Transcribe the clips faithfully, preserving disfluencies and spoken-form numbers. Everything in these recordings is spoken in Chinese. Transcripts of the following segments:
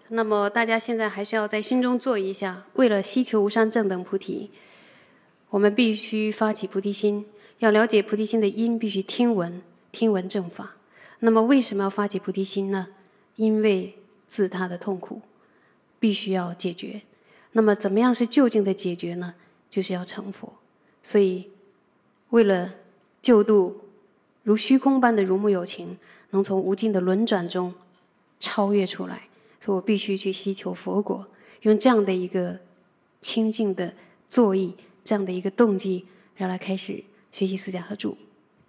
那么大家现在还是要在心中做一下，为了希求无上正等菩提，我们必须发起菩提心。要了解菩提心的因，必须听闻，听闻正法。那么为什么要发起菩提心呢？因为自他的痛苦必须要解决。那么怎么样是究竟的解决呢？就是要成佛。所以为了救度如虚空般的如母有情，能从无尽的轮转中超越出来，所以我必须去希求佛果，用这样的一个清净的作意，这样的一个动机，然后来开始学习四家合著。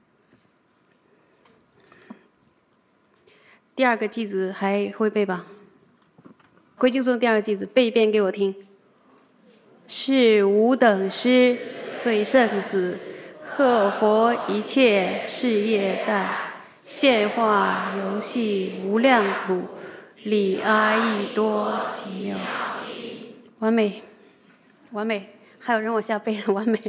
第二个偈子还会背吧？归经颂第二个偈子背一遍给我听。是无等师最圣子，贺佛一切事业旦，现化游戏无量土，理阿逸多奇妙。完美，完美，还有人往下背的完美。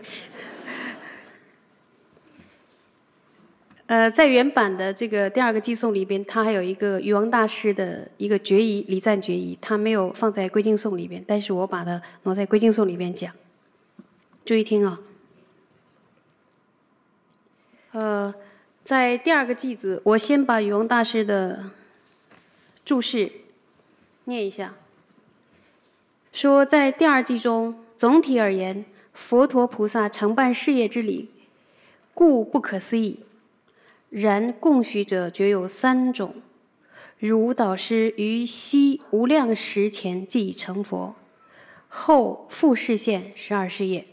呃，在原版的这个第二个偈颂里边，它还有一个禹王大师的一个决疑，礼赞决疑，它没有放在归经颂里边，但是我把它挪在归经颂里边讲。注意听啊，呃，在第二个偈子，我先把禹王大师的注释念一下，说在第二偈中，总体而言，佛陀菩萨承办事业之理，故不可思议。然供许者绝有三种，如导师于昔无量时前即成佛，后复示现十二事业。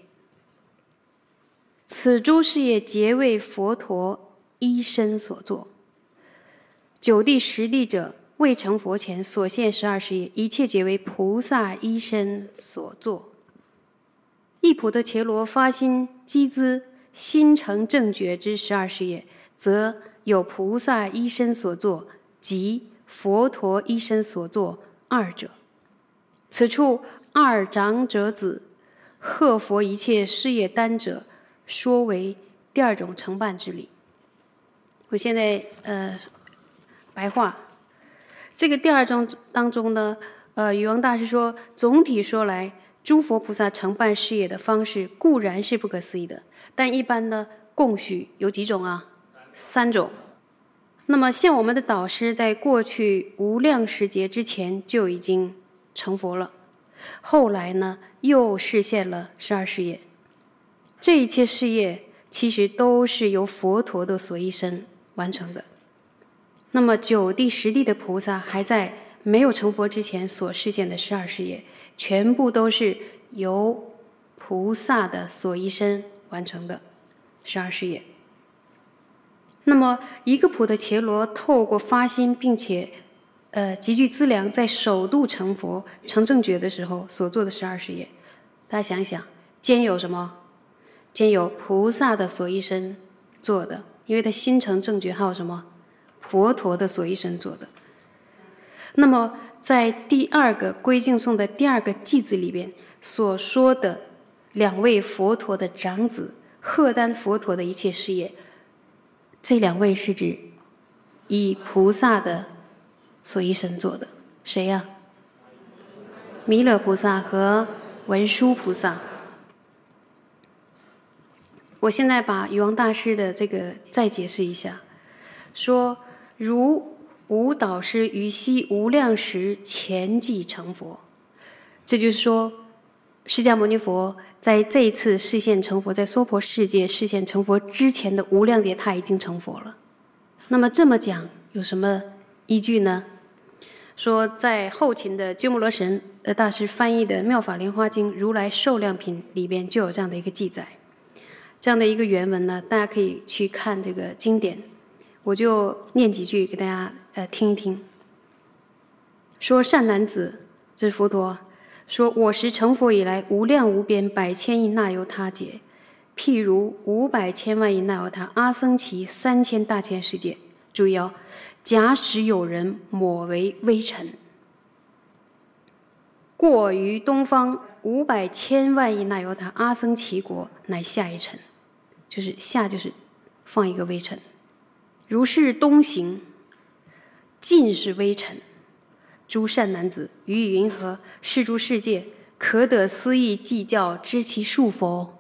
此诸事业皆为佛陀一身所作。九地十地者，未成佛前所现十二事业，一切皆为菩萨一身所作。一普特伽罗发心积资，心成正觉之十二事业，则有菩萨一身所作及佛陀一身所作二者。此处二长者子贺佛一切事业单者，说为第二种承办之理。我现在呃白话，这个第二种当中呢，呃，禹王大师说，总体说来，诸佛菩萨承办事业的方式固然是不可思议的，但一般呢，供许有几种啊？三种。那么像我们的导师在过去无量时劫之前就已经成佛了，后来呢又示现了十二事业。这一切事业其实都是由佛陀的所依身完成的。那么九地十地的菩萨还在没有成佛之前所示现的十二事业，全部都是由菩萨的所依身完成的十二事业。那么一个普特伽罗透过发心并且呃极具资粮，在首度成佛成正觉的时候所做的十二事业，大家想想，兼有什么？兼有菩萨的所依身做的，因为他心成正觉，还有什么？佛陀的所依身做的。那么在第二个归敬颂的第二个偈子里边所说的两位佛陀的长子荷担佛陀的一切事业，这两位是指以菩萨的所依身做的，谁呀？弥勒菩萨和文殊菩萨。我现在把禹王大师的这个再解释一下，说如无导师于昔无量时前即成佛，这就是说释迦牟尼佛在这一次示现成佛，在娑婆世界示现成佛之前的无量劫他已经成佛了。那么这么讲有什么依据呢？说在后秦的鸠摩罗什大师翻译的《妙法莲华经·如来寿量品》里边就有这样的一个记载。这样的一个原文呢，大家可以去看这个经典，我就念几句给大家呃听一听。说善男子，这是佛陀说，我时成佛以来，无量无边百千亿那由他劫，譬如五百千万亿那由他阿僧祇三千大千世界。注意哦，假使有人抹为微尘，过于东方五百千万亿那由他阿僧祇国，乃下一尘。就是下就是放一个微尘，如是东行，尽是微尘， 诸善男子，于以云何？是诸世界，可得思议计较，知其数否？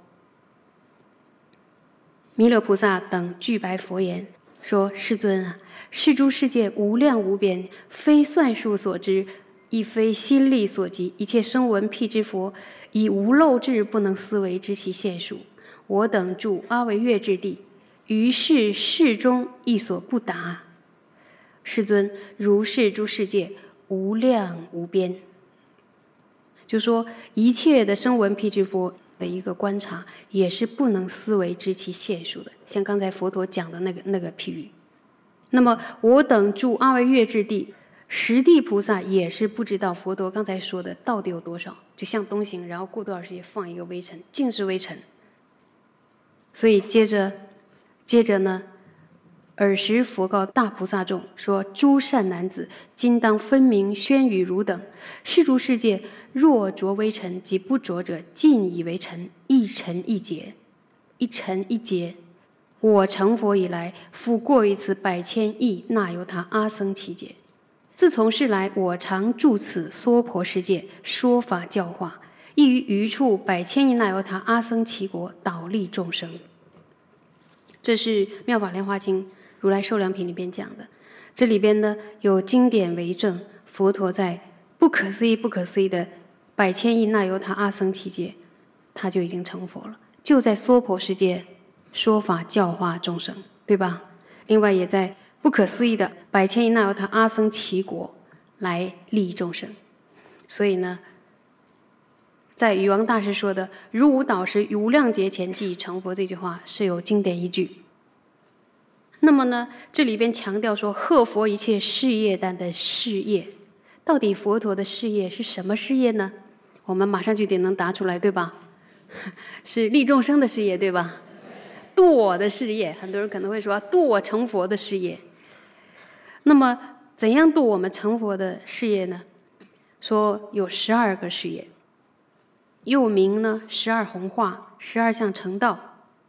弥勒菩萨等具白佛言，说：世尊啊，是诸世界无量无边，非算数所知，亦非心力所及，一切声闻辟支佛，以无漏智不能思维知其现数。我等住阿惟越之地，于是世中亦所不达。世尊，如是诸世界无量无边，就说一切的声闻辟支佛的一个观察，也是不能思维知其现数的，像刚才佛陀讲的那个那个譬喻。那么我等住阿惟越之地，十地菩萨也是不知道佛陀刚才说的到底有多少，就像东行，然后过多少时间放一个微尘，尽是微尘。所以接着接着呢，尔时佛告大菩萨众说：诸善男子，今当分明宣于汝等，是诸世界若着微尘及不着者，尽以为尘，一尘一劫，一尘一劫。我成佛以来，复过于此百千亿那由他阿僧祇劫。自从是来，我常住此娑婆世界，说法教化，亦于余处百千亿那由他阿僧祇国，导利众生。这是《妙法莲华经》如来寿量品里边讲的。这里边呢有经典为证，佛陀在不可思议、不可思议的百千亿那由他阿僧祇劫，他就已经成佛了，就在娑婆世界说法教化众生，对吧？另外也在不可思议的百千亿那由他阿僧祇国来利益众生。所以呢，在禹王大师说的“如无导师，于无量劫前即已成佛”这句话是有经典依据。那么呢，这里边强调说贺佛一切事业单的事业，到底佛陀的事业是什么事业呢？我们马上就得能答出来，对吧？是利众生的事业，对吧？度我的事业，很多人可能会说度我成佛的事业。那么怎样度我们成佛的事业呢？说有十二个事业，又名呢十二弘化、十二相成道。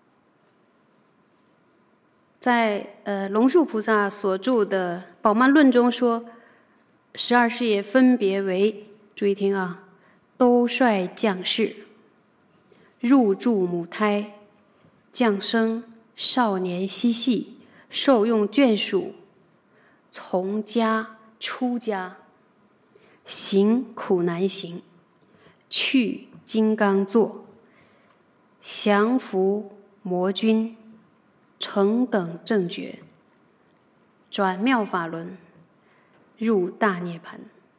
在呃龙树菩萨所著的《宝鬘论》中说，十二事业分别为，注意听啊，兜率降世、入住母胎、降生、少年嬉戏、受用眷属、从家出家、行苦难行、去金刚座、降伏魔君、成等正觉、转妙法轮、入大涅盘。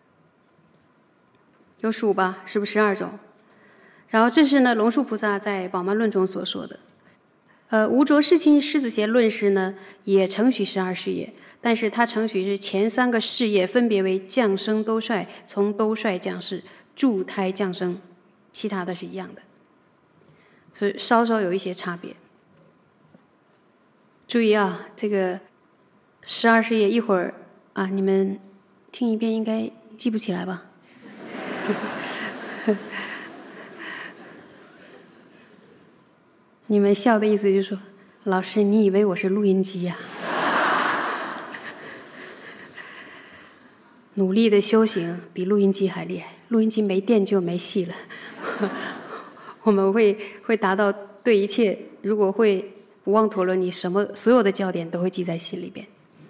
有数吧？是不是十二种？然后这是呢龙树菩萨在《宝鬘论》中所说的。呃，无着世亲狮子贤论师呢也承许十二事业，但是他承许是前三个事业分别为降生兜率、从兜率降世、助胎降生，其他的是一样的，所以稍稍有一些差别。注意啊，这个十二事业一会儿啊，你们听一遍应该记不起来吧？你们笑的意思就是说，老师你以为我是录音机呀？努力的修行比录音机还厉害，录音机没电就没戏了。我们会会达到对一切，如果会不忘陀罗尼，什么所有的教典都会记在心里边。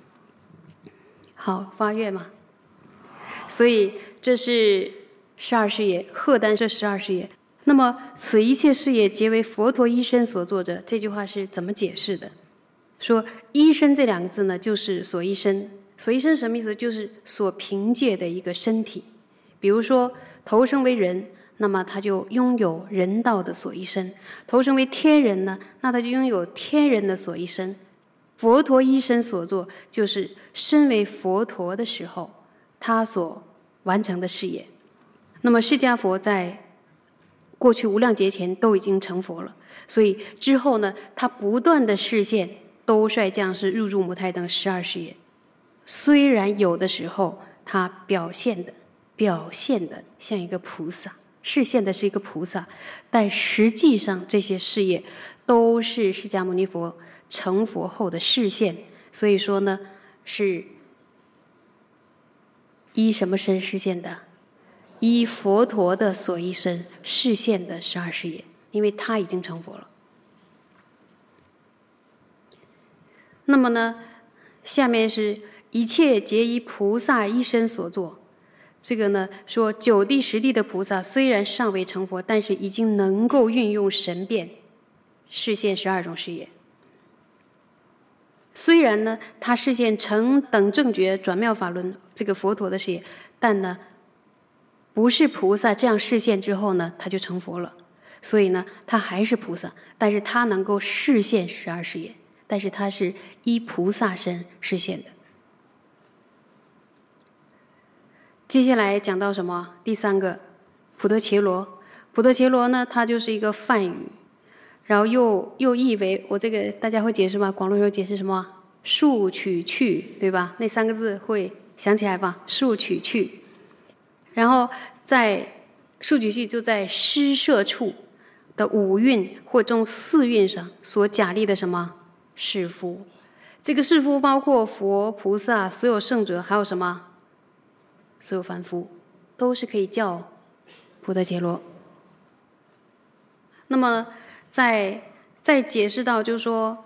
好，发愿嘛。所以这是十二事业，荷担这十二事业。那么此一切事业皆为佛陀一身所作者，这句话是怎么解释的？说一身这两个字呢，就是所依身。所依身什么意思？就是所凭借的一个身体。比如说投生为人，那么他就拥有人道的所依身；投生为天人呢，那他就拥有天人的所依身。佛陀一身所作，就是身为佛陀的时候他所完成的事业。那么释迦佛在过去无量劫前都已经成佛了，所以之后呢，他不断的示现兜率降世、入住母胎等十二事业。虽然有的时候他表现的表现的像一个菩萨，示现的是一个菩萨，但实际上这些事业都是释迦牟尼佛成佛后的示现。所以说呢，是依什么身示现的？依佛陀的所依身示现的十二事业，因为他已经成佛了。那么呢，下面是一切皆依菩萨一身所作。这个呢，说九地十地的菩萨虽然尚未成佛，但是已经能够运用神变示现十二种事业。虽然呢，他示现成等正觉转妙法轮这个佛陀的事业，但呢，不是菩萨这样示现之后呢，他就成佛了。所以呢，他还是菩萨，但是他能够示现十二事业，但是他是依菩萨身示现的。接下来讲到什么？第三个，普陀伽罗。普陀伽罗呢，它就是一个梵语，然后又又译为，我这个大家会解释吗？广论有解释什么？数取去，对吧？那三个字会想起来吧？数取去。然后在数取去就在施舍处的五蕴或中四蕴上所假立的什么士夫？这个士夫包括佛、菩萨、所有圣者，还有什么？所有凡夫都是可以叫普陀伽罗。那么在再解释到，就是说，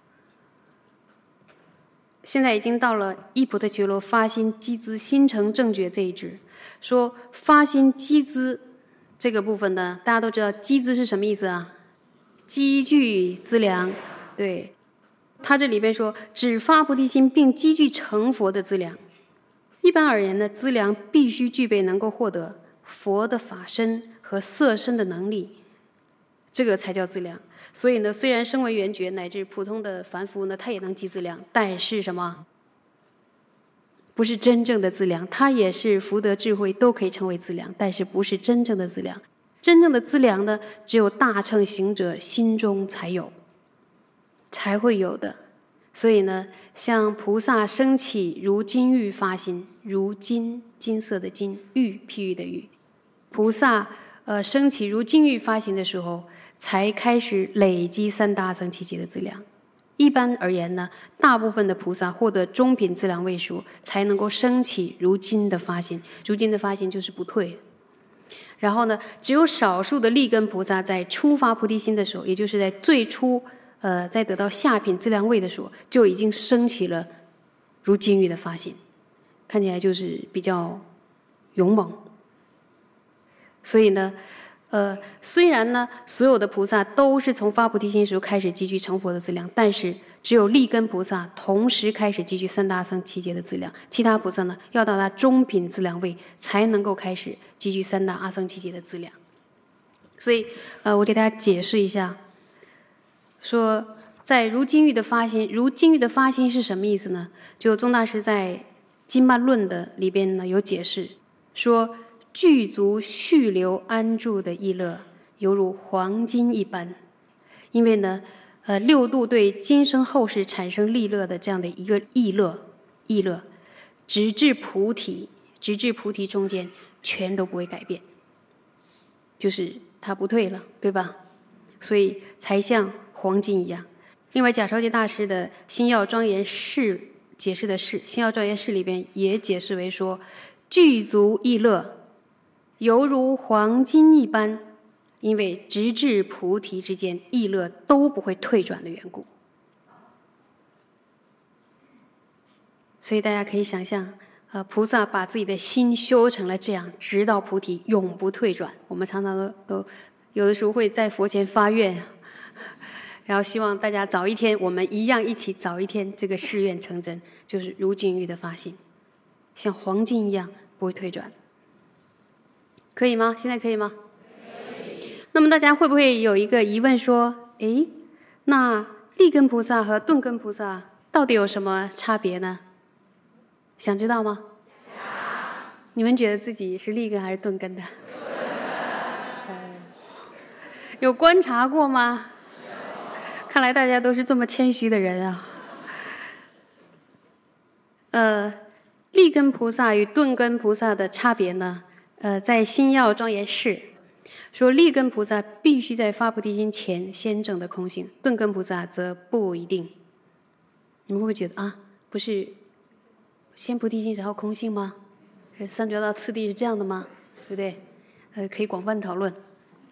现在已经到了依普陀伽罗发心积资心成正觉这一支。说发心积资这个部分呢，大家都知道积资是什么意思啊？积聚资粮。对，他这里边说只发菩提心并积聚成佛的资粮。一般而言呢，资粮必须具备能够获得佛的法身和色身的能力，这个才叫资粮。所以呢，虽然声闻缘觉乃至普通的凡夫呢，他也能积资粮，但是什么？不是真正的资粮。他也是福德智慧都可以成为资粮，但是不是真正的资粮。真正的资粮呢，只有大乘行者心中才有，才会有的。所以呢，像菩萨升起如金玉发心，如金金色的金，玉譬喻的玉，菩萨呃升起如金玉发心的时候，才开始累积三大阿僧祇劫的资粮。一般而言呢，大部分的菩萨获得中品资粮位数，才能够升起如金的发心。如金的发心就是不退。然后呢，只有少数的利根菩萨在初发菩提心的时候，也就是在最初呃在得到下品资粮位的时候，就已经升起了如金玉的发心，看起来就是比较勇猛。所以呢，呃，虽然呢，所有的菩萨都是从发菩提心时候开始积聚成佛的资粮，但是只有利根菩萨同时开始积聚三大阿僧祇劫的资粮，其他菩萨呢，要到达中品资粮位才能够开始积聚三大阿僧祇劫的资粮。所以，呃，我给大家解释一下，说在如金玉的发心，如金玉的发心是什么意思呢？就宗大师在《金曼论》的里边呢有解释，说具足续流安住的意乐，犹如黄金一般。因为呢，呃，六度对今生后世产生利乐的这样的一个意乐，意乐，直至菩提，直至菩提中间，全都不会改变，就是它不退了，对吧？所以才像黄金一样。另外，贾超杰大师的《心要庄严释》解释的释，《心要庄严释》里边也解释为说，具足意乐，犹如黄金一般，因为直至菩提之间，意乐都不会退转的缘故。所以大家可以想象，呃，菩萨把自己的心修成了这样，直到菩提，永不退转。我们常常都都有的时候会在佛前发愿，然后希望大家早一天，我们一样一起早一天这个誓愿成真，就是如金玉的发心，像黄金一样不会退转。可以吗？现在可以吗？可以。那么大家会不会有一个疑问说，诶，那利根菩萨和顿根菩萨到底有什么差别呢？想知道吗？想。你们觉得自己是利根还是顿根的？有观察过吗？看来大家都是这么谦虚的人啊。呃，利根菩萨与顿根菩萨的差别呢？呃，在《心要庄严释》说，利根菩萨必须在发菩提心前先证得空性，顿根菩萨则不一定。你们会不会觉得啊，不是先菩提心然后空性吗？ 三觉道次第是这样的吗？对不对？呃，可以广泛讨论。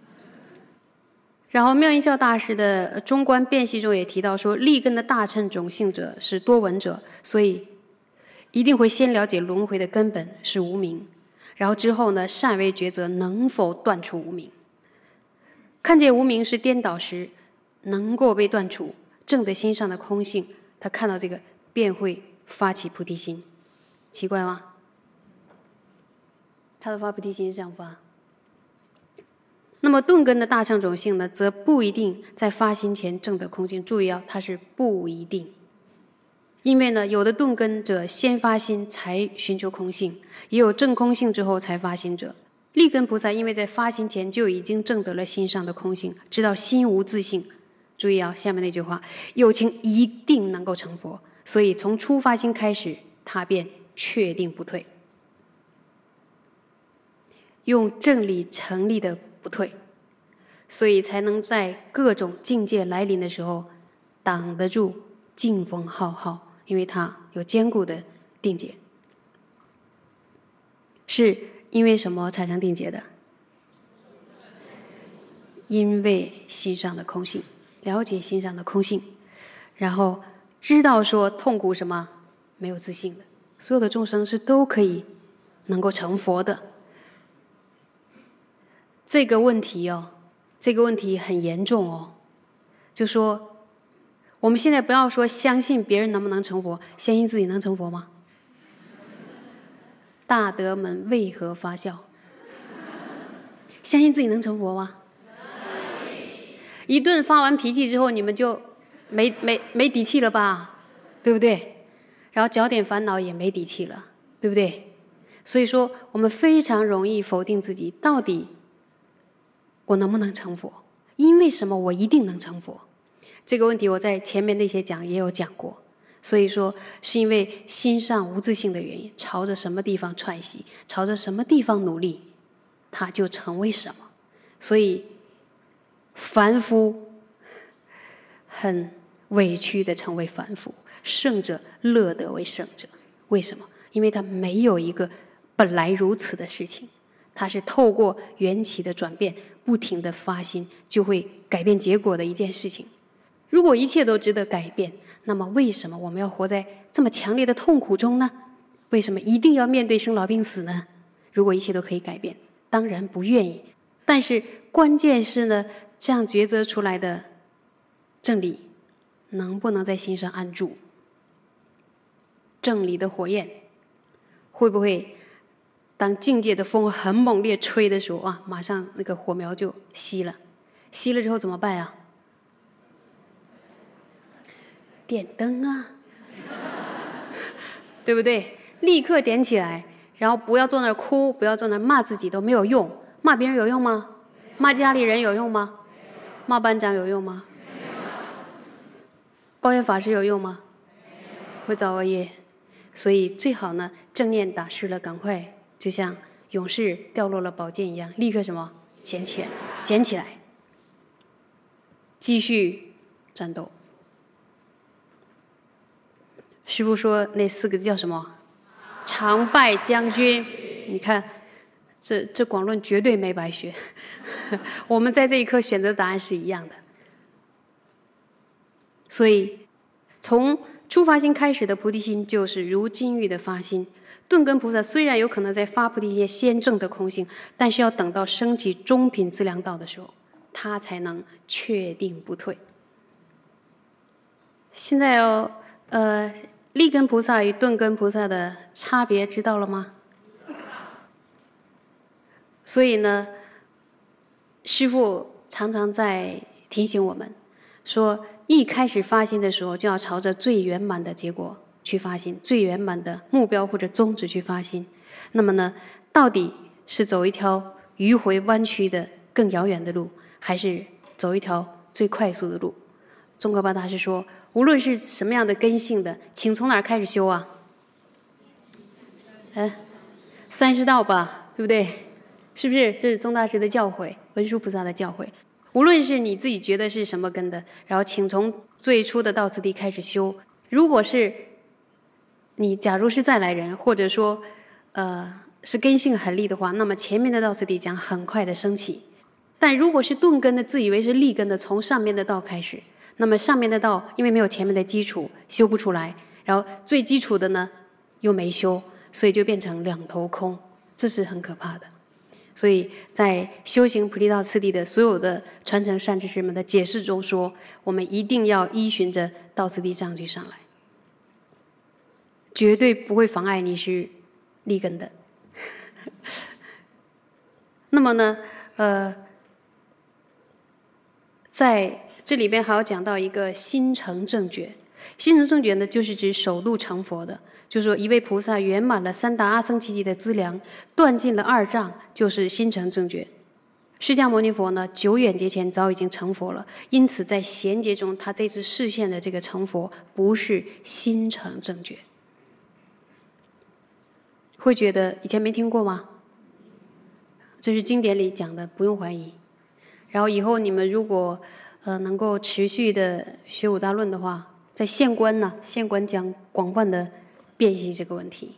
然后妙音效大师的中观辨析中也提到说，立根的大乘种性者是多闻者，所以一定会先了解轮回的根本是无明，然后之后呢，善为抉择能否断除无明。看见无明是颠倒时，能够被断除，正的心上的空性，他看到这个便会发起菩提心。奇怪吗？他的发菩提心是这样发。那么顿根的大乘种性呢，则不一定在发心前证得空性。注意啊，它是不一定。因为呢，有的顿根者先发心才寻求空性，也有证空性之后才发心者。立根菩萨因为在发心前就已经证得了心上的空性，知道心无自性。注意啊，下面那句话，有情一定能够成佛，所以从初发心开始，他便确定不退，用正理成立的不退，所以才能在各种境界来临的时候挡得住劲风浩浩，因为他有坚固的定解。是因为什么产生定解的？因为心上的空性，了解心上的空性，然后知道说痛苦什么没有自性的，所有的众生是都可以能够成佛的。这个问题哦，这个问题很严重哦。就说我们现在不要说相信别人能不能成佛，相信自己能成佛吗？大德们为何发笑？相信自己能成佛吗？一顿发完脾气之后，你们就没没没底气了吧？对不对？然后搅点烦恼也没底气了，对不对？所以说，我们非常容易否定自己，到底我能不能成佛？因为什么我一定能成佛？这个问题我在前面那些讲也有讲过。所以说，是因为心上无自性的原因，朝着什么地方串习，朝着什么地方努力，它就成为什么。所以，凡夫很委屈的成为凡夫，圣者乐得为圣者。为什么？因为他没有一个本来如此的事情，他是透过缘起的转变，不停的发心，就会改变结果的一件事情。如果一切都值得改变，那么为什么我们要活在这么强烈的痛苦中呢？为什么一定要面对生老病死呢？如果一切都可以改变，当然不愿意。但是关键是呢，这样抉择出来的正理能不能在心上安住？正理的火焰会不会当境界的风很猛烈吹的时候啊，马上那个火苗就熄了？熄了之后怎么办呀？点灯啊，对不对？立刻点起来，然后不要坐那儿哭，不要坐那儿骂自己，都没有用。骂别人有用吗？骂家里人有用吗？骂班长有用吗？抱怨法师有用吗？会造恶业。所以最好呢，正念打湿了，赶快就像勇士掉落了宝剑一样，立刻什么捡起来，捡起来，继续战斗。师父说那四个字叫什么？常败将军。你看，这这广论绝对没白学。我们在这一刻选择答案是一样的。所以，从初发心开始的菩提心，就是如金玉的发心。顿根菩萨虽然有可能在发菩提心先证得空性，但是要等到升起中品资粮道的时候，他才能确定不退。现在哦，呃。立根菩萨与顿根菩萨的差别知道了吗？所以呢，师父常常在提醒我们说，一开始发心的时候就要朝着最圆满的结果去发心，最圆满的目标或者宗旨去发心。那么呢，到底是走一条迂回弯曲的更遥远的路，还是走一条最快速的路？宗喀巴大师说，无论是什么样的根性的，请从哪儿开始修啊？哎，三师道吧，对不对？是不是？这是宗大师的教诲，文殊菩萨的教诲。无论是你自己觉得是什么根的，然后请从最初的到此地开始修。如果是你假如是再来人，或者说呃是根性很利的话，那么前面的道次第将很快的升起。但如果是钝根的，自以为是利根的，从上面的道开始，那么上面的道因为没有前面的基础，修不出来，然后最基础的呢又没修，所以就变成两头空，这是很可怕的。所以在修行菩提道次第的所有的传承善知识们的解释中说，我们一定要依循着道次第这样去上来，绝对不会妨碍你是利根的。那么呢，呃，在这里边还要讲到一个心成正觉。心成正觉呢，就是指首度成佛的，就是说一位菩萨圆满了三大阿僧祇劫的资粮，断尽了二障，就是心成正觉。释迦牟尼佛呢，久远劫前早已经成佛了，因此在贤劫中，他这次示现的这个成佛不是心成正觉。会觉得以前没听过吗？这是经典里讲的，不用怀疑。然后以后你们如果呃能够持续的学五大论的话，在现观呢，现观将广泛的辨析这个问题。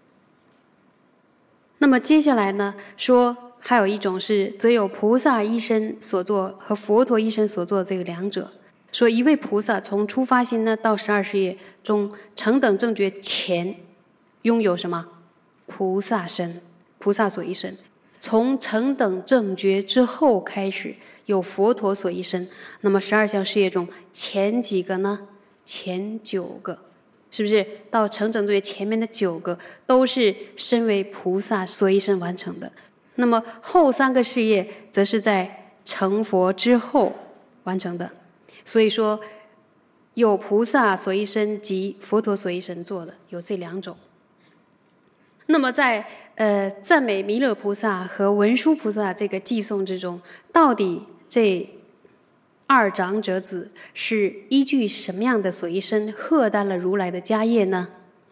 那么接下来呢，说还有一种是则有菩萨一身所作和佛陀一身所作的这个两者。说一位菩萨从初发心呢到十二事业中成等正觉前，拥有什么？菩萨身，菩萨所一身。从成等正觉之后开始，有佛陀所一身。那么十二项事业中前几个呢？前九个，是不是到成等正觉前面的九个都是身为菩萨所一身完成的？那么后三个事业则是在成佛之后完成的。所以说有菩萨所一身及佛陀所一身做的有这两种。那么在呃赞美弥勒菩萨和文殊菩萨这个偈颂之中，到底这二长者子是依据什么样的所一身荷担了如来的家业呢？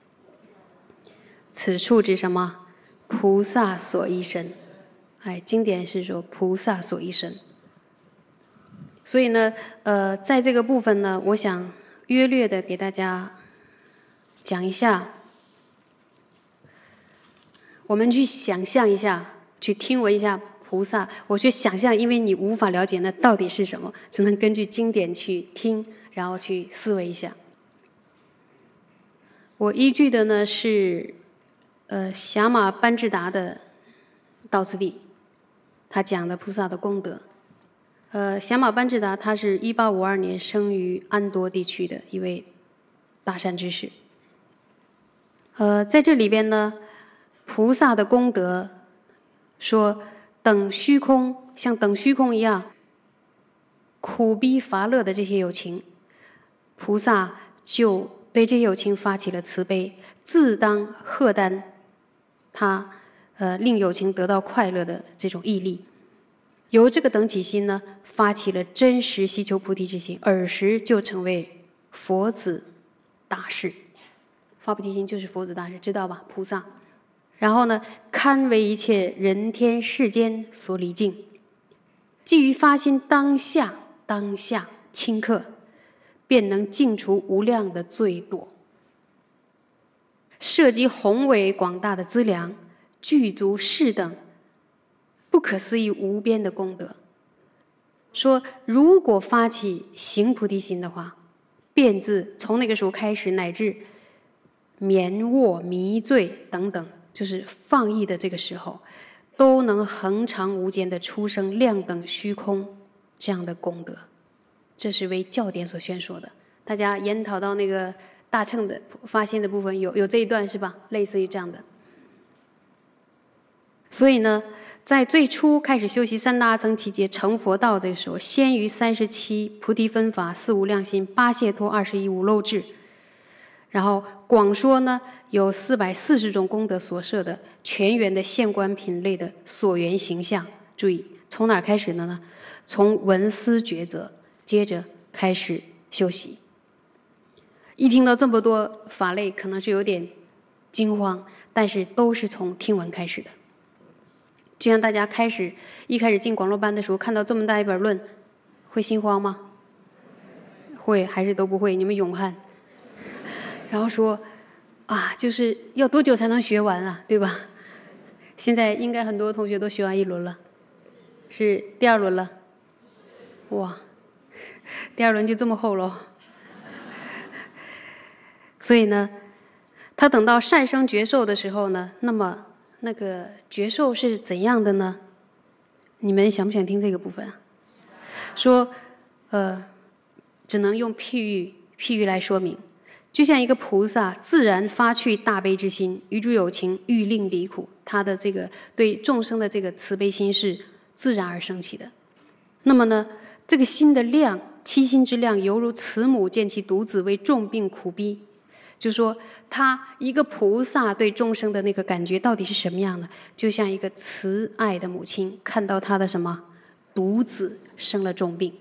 此处指什么？菩萨所一身。哎，经典是说菩萨所一身。所以呢，呃，在这个部分呢，我想约略的给大家讲一下。我们去想象一下，去听闻一下菩萨。我去想象，因为你无法了解那到底是什么，只能根据经典去听，然后去思维一下。我依据的呢是，呃，霞玛班智达的道次第，他讲的菩萨的功德。呃，霞玛班智达他是一八五二年生于安多地区的一位大善知识。呃，在这里边呢，菩萨的功德说等虚空，像等虚空一样苦逼乏乐的这些有情，菩萨就对这些有情发起了慈悲，自当荷担他呃令有情得到快乐的这种毅力。由这个等起心呢，发起了真实希求菩提之心，尔时就成为佛子大士。发菩提心就是佛子大士，知道吧？菩萨。然后呢，堪为一切人天世间所礼敬。基于发心当下当下顷刻，便能净除无量的罪堕，涉及宏伟广大的资粮，具足世等不可思议无边的功德。说如果发起行菩提心的话，便自从那个时候开始，乃至眠卧迷醉等等，就是放逸的这个时候，都能恒常无间的出生量等虚空这样的功德。这是为教典所宣说的。大家研讨到那个大乘的发心的部分，有有这一段是吧？类似于这样的。所以呢，在最初开始修习三大阿僧祇劫成佛道这个时候，先于三十七菩提分法、四无量心、八解脱、二十一无漏智，然后广说呢有四百四十种功德所摄的全圆的现观品类的所缘形象。注意，从哪儿开始的呢？从闻思抉择，接着开始修习。一听到这么多法类，可能是有点惊慌，但是都是从听闻开始的。就像大家开始一开始进广络班的时候，看到这么大一本论，会心慌吗？会还是都不会？你们勇悍。然后说啊，就是要多久才能学完啊，对吧？ 现在应该很多同学都学完一轮了，是第二轮了。哇，第二轮就这么厚了。所以呢，他等到善生觉受的时候呢，那么那个觉受是怎样的呢？你们想不想听这个部分啊？说，呃，只能用譬喻譬喻来说明。就像一个菩萨自然发去大悲之心，于诸有情欲令离苦，他的这个对众生的这个慈悲心是自然而升起的。那么呢，这个心的量，七心之量，犹如慈母见其独子为重病苦逼。就说他一个菩萨对众生的那个感觉到底是什么样的？就像一个慈爱的母亲看到他的什么独子生了重病，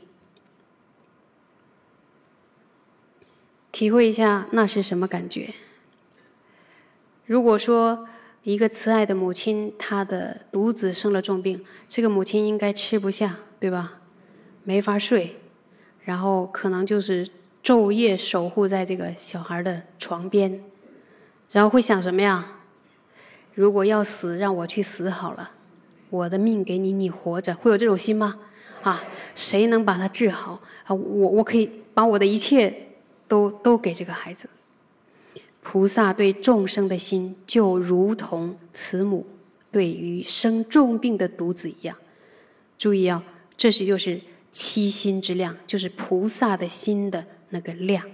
体会一下那是什么感觉。如果说一个慈爱的母亲，她的独子生了重病，这个母亲应该吃不下，对吧？没法睡，然后可能就是昼夜守护在这个小孩的床边，然后会想什么呀？如果要死，让我去死好了，我的命给你，你活着，会有这种心吗？啊，谁能把他治好啊？我我可以把我的一切都都给这个孩子。菩萨对众生的心，就如同慈母对于生重病的独子一样。注意啊，这是就是七心之量，就是菩萨的心的那个量。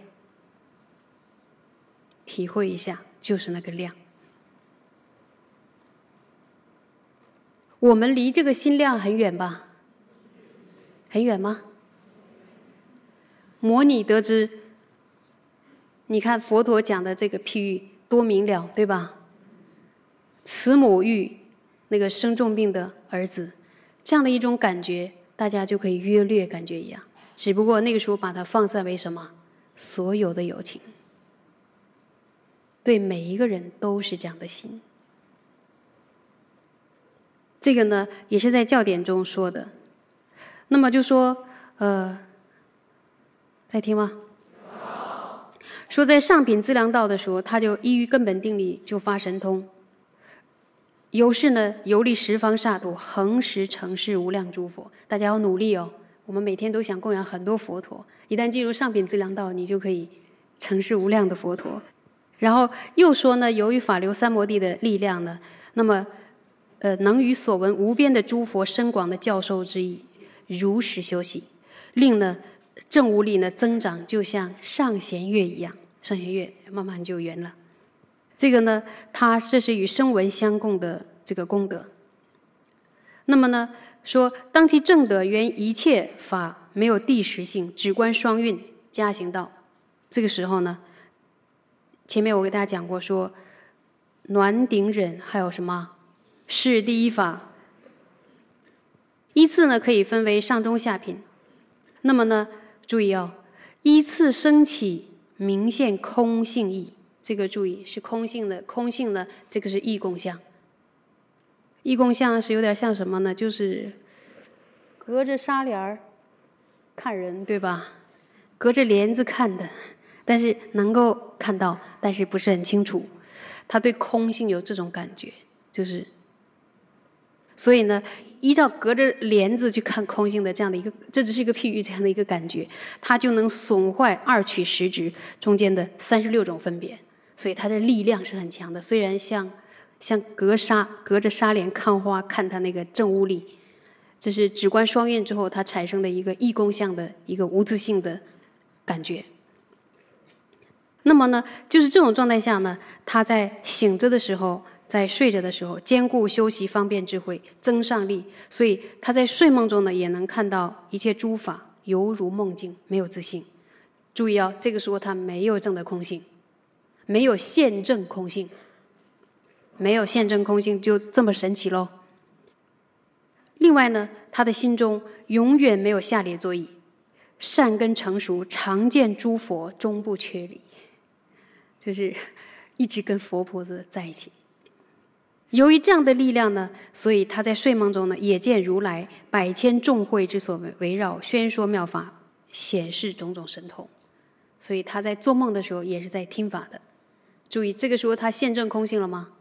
体会一下，就是那个量。我们离这个心量很远吧？很远吗？模拟得知，你看佛陀讲的这个譬喻多明了，对吧？慈母育那个生重病的儿子，这样的一种感觉，大家就可以约略感觉一样。只不过那个时候把它放散为什么？所有的有情，对每一个人都是这样的心。这个呢，也是在教典中说的。那么就说，呃，在听吗？说在上品资粮道的时候，他就依于根本定力就发神通。由是呢，游历十方刹土，恒时成事无量诸佛。大家要努力哦，我们每天都想供养很多佛陀，一旦进入上品资粮道，你就可以成事无量的佛陀。然后又说呢，由于法流三摩地的力量呢，那么呃，能与所闻无边的诸佛深广的教授之意，如实修习，令呢正悟力呢增长，就像上弦月一样，上弦月慢慢就圆了。这个呢，它这是与声闻相共的这个功德。那么呢，说当其正德原一切法没有地实性，只观双运加行道。这个时候呢，前面我给大家讲过说，暖顶忍还有什么是第一法，依次呢可以分为上中下品。那么呢，注意哦，依次升起明现空性义，这个注意是空性的，空性呢，这个是义共相。义共相是有点像什么呢？就是隔着纱帘看人，对吧？隔着帘子看的，但是能够看到，但是不是很清楚。他对空性有这种感觉，就是。所以呢，依照隔着帘子去看空性的这样的一个，这只是一个譬喻，这样的一个感觉，它就能损坏二取实执中间的三十六种分别，所以它的力量是很强的。虽然像像隔纱隔着纱帘看花，看它那个正悟力，这是止观双运之后它产生的一个义共相的一个无自性的感觉。那么呢，就是这种状态下呢，他在醒着的时候，在睡着的时候，兼顾修习方便智慧，增上力，所以他在睡梦中呢，也能看到一切诸法犹如梦境，没有自性。注意哦，这个时候他没有证的空性，没有现证空性，没有现证空性就这么神奇咯。另外呢，他的心中永远没有下列作意，善根成熟，常见诸佛，终不缺离，就是一直跟佛菩萨在一起。由于这样的力量呢，所以他在睡梦中呢，也见如来百千众会之所围绕，宣说妙法，显示种种神通。所以他在做梦的时候也是在听法的。注意，这个时候他现证空性了吗？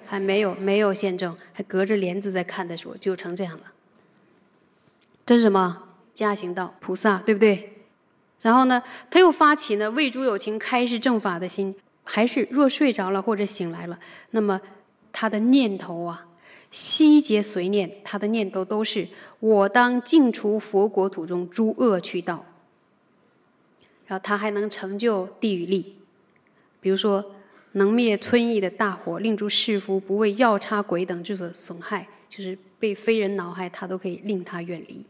还没有没有现证，还隔着帘子在看的时候就成这样了。这是什么？加行道菩萨，对不对？然后呢，他又发起呢为诸有情开示正法的心，还是若睡着了或者醒来了，那么他的念头啊，悉皆随念，他的念头都是我当净除佛国土中诸恶趣道。然后他还能成就地狱力，比如说能灭村邑的大火，令诸世夫不为药叉鬼等之所损害，就是被非人恼害，他都可以令他远离。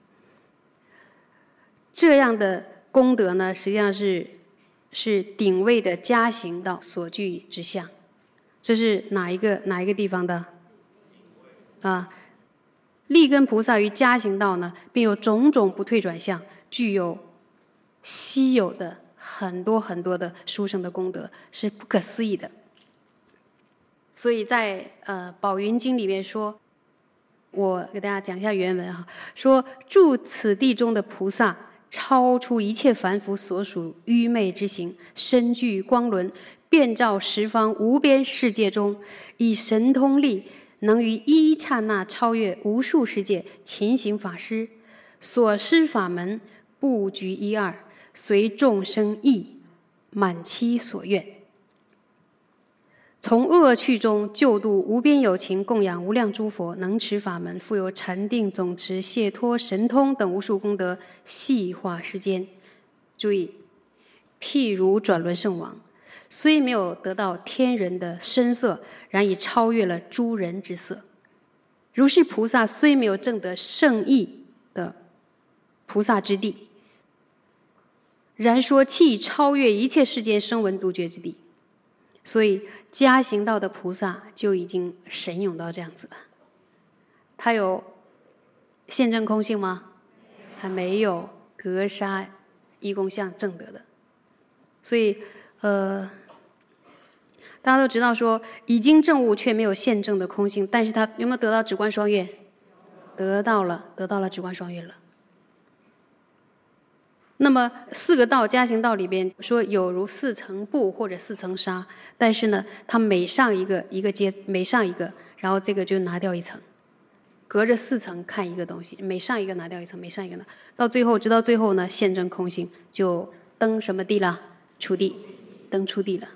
这样的功德呢，实际上是是顶位的加行道所具之相。这是哪一个哪一个地方的？啊，利根菩萨于加行道呢，并有种种不退转相，具有稀有的很多很多的殊胜的功德，是不可思议的。所以在呃《宝云经》里面说，我给大家讲一下原文啊，说住此地中的菩萨，超出一切凡夫所属愚昧之行，身具光轮，遍照十方无边世界中，以神通力能于一刹那超越无数世界，勤行法师，所施法门不拘一二，随众生意，满其所愿，从恶趣中救度无边有情，供养无量诸佛，能持法门，富有禅定、总持、解脱、神通等无数功德，细化世间。注意，譬如转轮圣王，虽没有得到天人的身色，然已超越了诸人之色。如是菩萨虽没有证得圣意的菩萨之地，然说其已超越一切世间声闻独觉之地。所以加行道的菩萨就已经神勇到这样子了。他有现证空性吗？还没有格杀一公相证得的。所以呃，大家都知道说已经证悟却没有现证的空性，但是他有没有得到止观双运？得到了，得到了止观双运了。那么四个道加行道里边说有如四层布或者四层纱，但是呢，它每上一个一个阶，每上一个，然后这个就拿掉一层，隔着四层看一个东西，每上一个拿掉一层，每上一个呢，到最后直到最后呢，现证空性就登什么地了？出地，登出地了。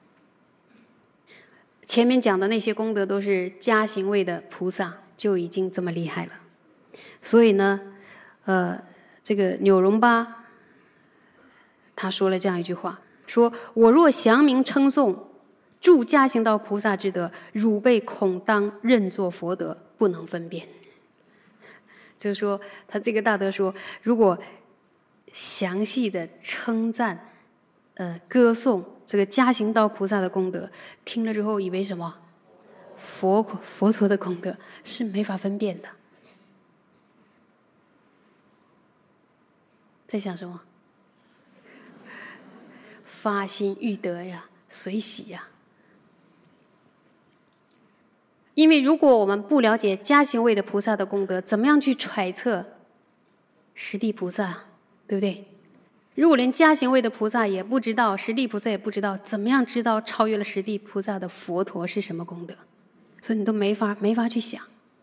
前面讲的那些功德都是加行位的菩萨就已经这么厉害了，所以呢，呃，这个钮荣巴他说了这样一句话，说我若详明称颂助加行道菩萨之德，汝辈恐当认作佛德，不能分辨。就是说他这个大德说，如果详细的称赞呃歌颂这个加行道菩萨的功德，听了之后以为什么？佛佛陀的功德是没法分辨的。在想什么？发心欲得呀，随喜呀。因为如果我们不了解加行位的菩萨的功德，怎么样去揣测十地菩萨，对不对？如果连加行位的菩萨也不知道，十地菩萨也不知道，怎么样知道超越了十地菩萨的佛陀是什么功德？所以你都没法没法去想。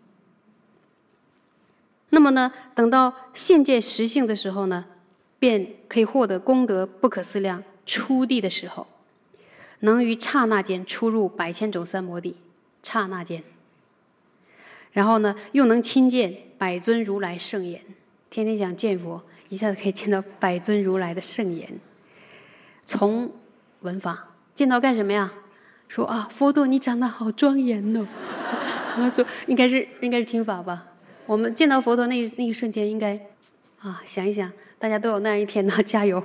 那么呢，等到现见实性的时候呢，便可以获得功德不可思量。出地的时候，能于刹那间出入百千种三摩地，刹那间。然后呢，又能亲见百尊如来圣颜，天天想见佛，一下子可以见到百尊如来的圣颜。从闻法见到干什么呀？说啊，佛陀你长得好庄严哦。说应该是应该是听法吧。我们见到佛陀那那一瞬间，应该啊想一想，大家都有那样一天呢，加油。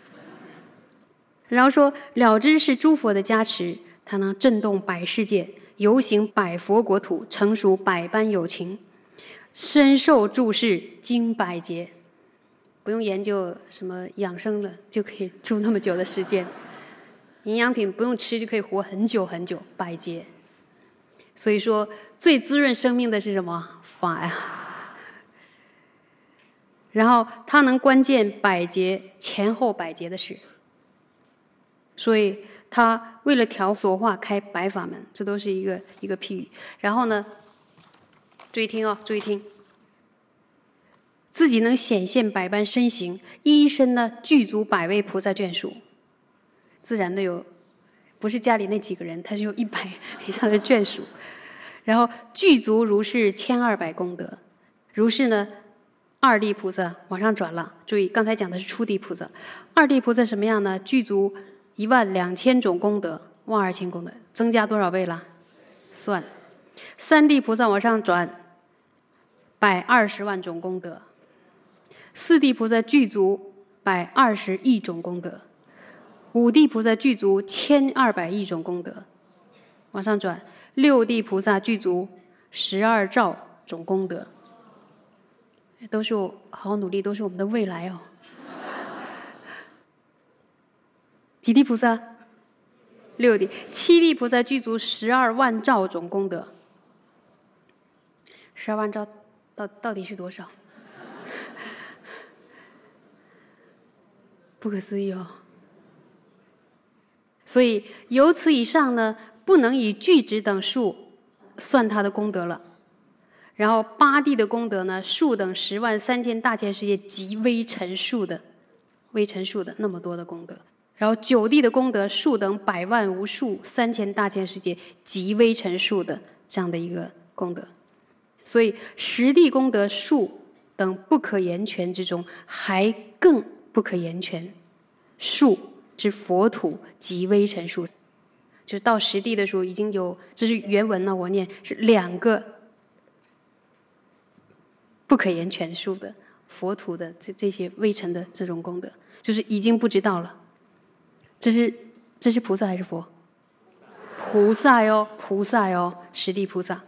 然后说了知是诸佛的加持，它能震动百世界，游行百佛国土，成熟百般有情，深受注释经百劫，不用研究什么养生了，就可以住那么久的时间。营养品不用吃就可以活很久很久，百劫。所以说最滋润生命的是什么？法呀。然后它能观见百劫前后百劫的事，所以他为了调所化开白法门，这都是一个一个譬喻。然后呢，注意听哦，注意听，自己能显现百般身形，一身呢具足百位菩萨眷属，自然的有，不是家里那几个人，他是有一百以上的眷属。然后具足如是千二百功德，如是呢二地菩萨往上转了。注意，刚才讲的是初地菩萨，二地菩萨什么样呢？具足一万两千种功德，万二千功德，增加多少倍了？算。三地菩萨往上转，百二十万种功德。四地菩萨具足百二十亿种功德。五地菩萨具足千二百亿种功德，往上转。六地菩萨具足十二兆种功德，都是我好好努力，都是我们的未来哦。几地菩萨？六地。七地菩萨具足十二万兆种功德。十二万兆到到底是多少？不可思议哦。所以由此以上呢，不能以具值等数算他的功德了。然后八地的功德呢，数等十万三千大千世界极微尘数的，微尘数的那么多的功德。然后九地的功德数等百万无数三千大千世界极微尘数的这样的一个功德。所以十地功德数等不可言全之中，还更不可言全数之佛土极微尘数。就到十地的时候已经有，这是原文呢，我念是两个不可言全数的佛土的这这些微尘的这种功德，就是已经不知道了。这是这是菩萨还是佛？菩萨哟，菩萨哟，十地菩萨。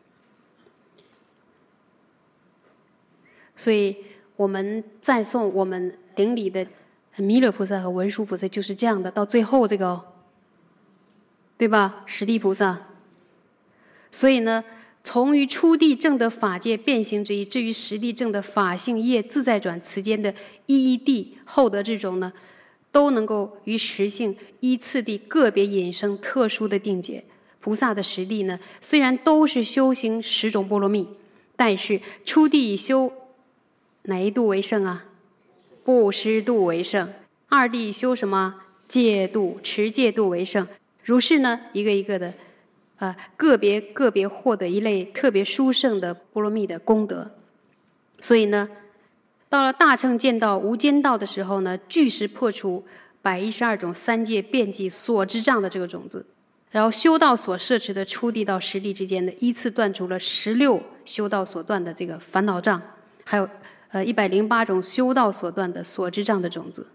所以我们赞颂我们顶礼的弥勒菩萨和文殊菩萨就是这样的，到最后这个哦，对吧？十地菩萨。所以呢，从于初地正的法界变形之意，至于十地正的法性业自在转此间的一一地后得之中呢，都能够于实性依次第个别引生特殊的定解。菩萨的十地呢，虽然都是修行十种波罗蜜，但是初地以修哪一度为圣啊？布施度为圣。二地修什么？戒度、持戒度为圣。如是呢，一个一个的啊、呃，个别个别获得一类特别殊胜的波罗蜜的功德。所以呢，到了大乘见道无间道的时候呢，具实破除百一十二种三界遍计所知障的这个种子，然后修道所摄持的初地到十地之间的，依次断除了十六修道所断的这个烦恼障，还有呃一百零八种修道所断的所知障的种子。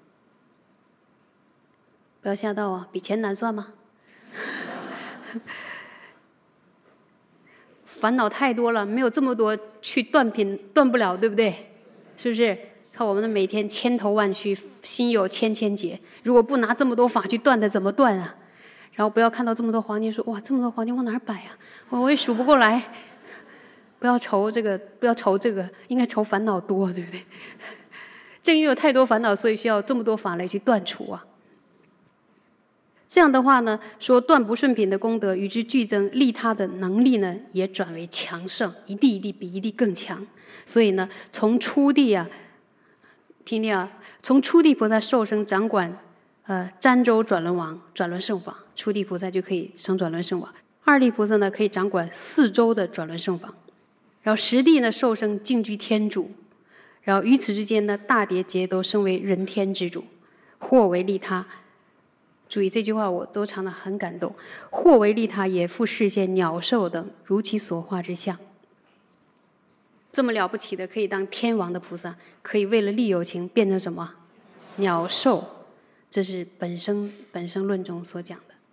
不要吓到啊，比钱难算吗？烦恼太多了，没有这么多去断品断不了，对不对？是不是？看我们的每天千头万绪，心有千千结，如果不拿这么多法去断的，怎么断啊？然后不要看到这么多黄金说，哇，这么多黄金往哪儿摆啊？我我也数不过来。不要愁这个，不要愁这个，应该愁烦恼多，对不对？正因为有太多烦恼，所以需要这么多法来去断除啊。这样的话呢，说断不顺品的功德与之俱增，利他的能力呢也转为强盛，一地一地比一地更强。所以呢，从初地啊，听听啊，从初地菩萨受生掌管呃瞻州转轮王转轮圣法，初地菩萨就可以成转轮圣王。二地菩萨呢可以掌管四周的转轮圣法，然后十地呢受生净居天主，然后于此之间呢，大叠劫都升为人天之主，或为利他。注意这句话，我都常常很感动。或为利他，也复示现鸟兽等如其所化之相。这么了不起的，可以当天王的菩萨，可以为了利有情变成什么？鸟兽。这是本生本生论中所讲的。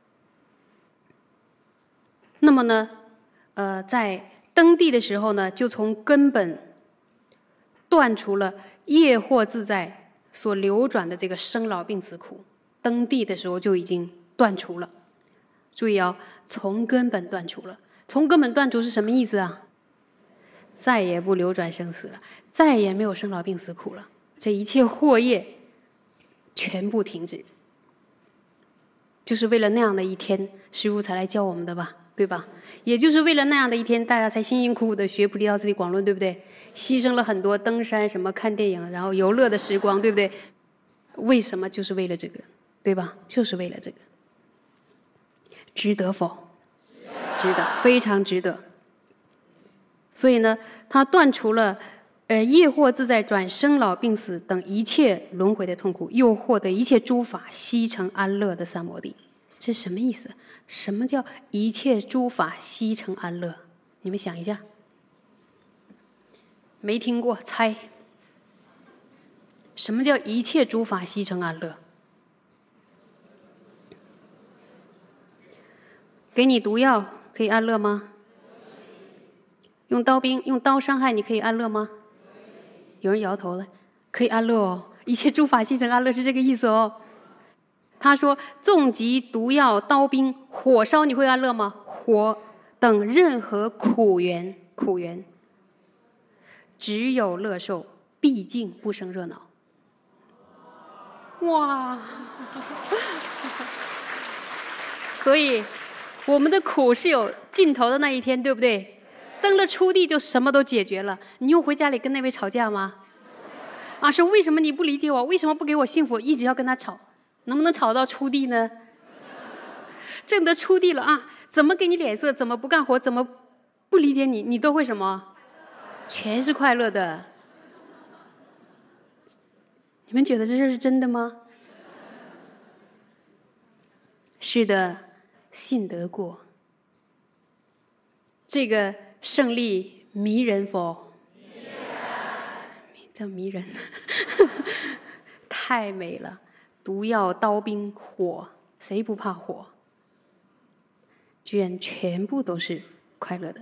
那么呢，呃，在登地的时候呢，就从根本断除了业惑自在所流转的这个生老病死苦。登地的时候就已经断除了。注意哦，从根本断除了。从根本断除是什么意思啊？再也不流转生死了，再也没有生老病死苦了，这一切惑业全部停止。 就是为了那样的一天，师父才来教我们的吧，对吧？也就是为了那样的一天，大家才辛辛苦苦的学菩提道次第广论，对不对？牺牲了很多登山、什么看电影，然后游乐的时光，对不对？为什么？就是为了这个，对吧？就是为了这个，值得否？值得，非常值得。所以呢，它断除了呃业惑自在转生老病死等一切轮回的痛苦，又获得一切诸法悉成安乐的三摩地。这是什么意思？什么叫一切诸法悉成安乐？你们想一下。没听过，猜。什么叫一切诸法悉成安乐？给你毒药可以安乐吗？用刀兵用刀伤害你可以安乐吗？有人摇头了，可以安乐哦，一切诸法悉成安乐是这个意思哦。他说纵及毒药刀兵火烧你会安乐吗？火等任何苦缘苦缘只有乐受，毕竟不生热恼。哇所以我们的苦是有尽头的那一天，对不对？登了初地就什么都解决了。你又回家里跟那位吵架吗？啊，说为什么你不理解我？为什么不给我幸福？一直要跟他吵，能不能吵到初地呢？证得初地了啊，怎么给你脸色？怎么不干活？怎么不理解你？你都会什么？全是快乐的。你们觉得这事是真的吗？是的，信得过。这个胜利迷人否？迷人，叫迷人，太美了。毒药、刀兵、火，谁不怕火？居然全部都是快乐的。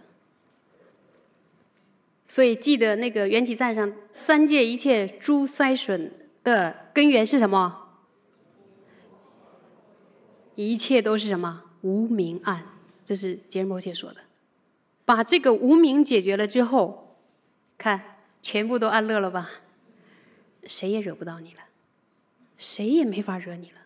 所以记得那个缘起赞上，三界一切诸衰损的根源是什么？一切都是什么？无明暗。这是杰仁波切说的。把这个无明解决了之后，看全部都安乐了吧？谁也惹不到你了，谁也没法惹你了。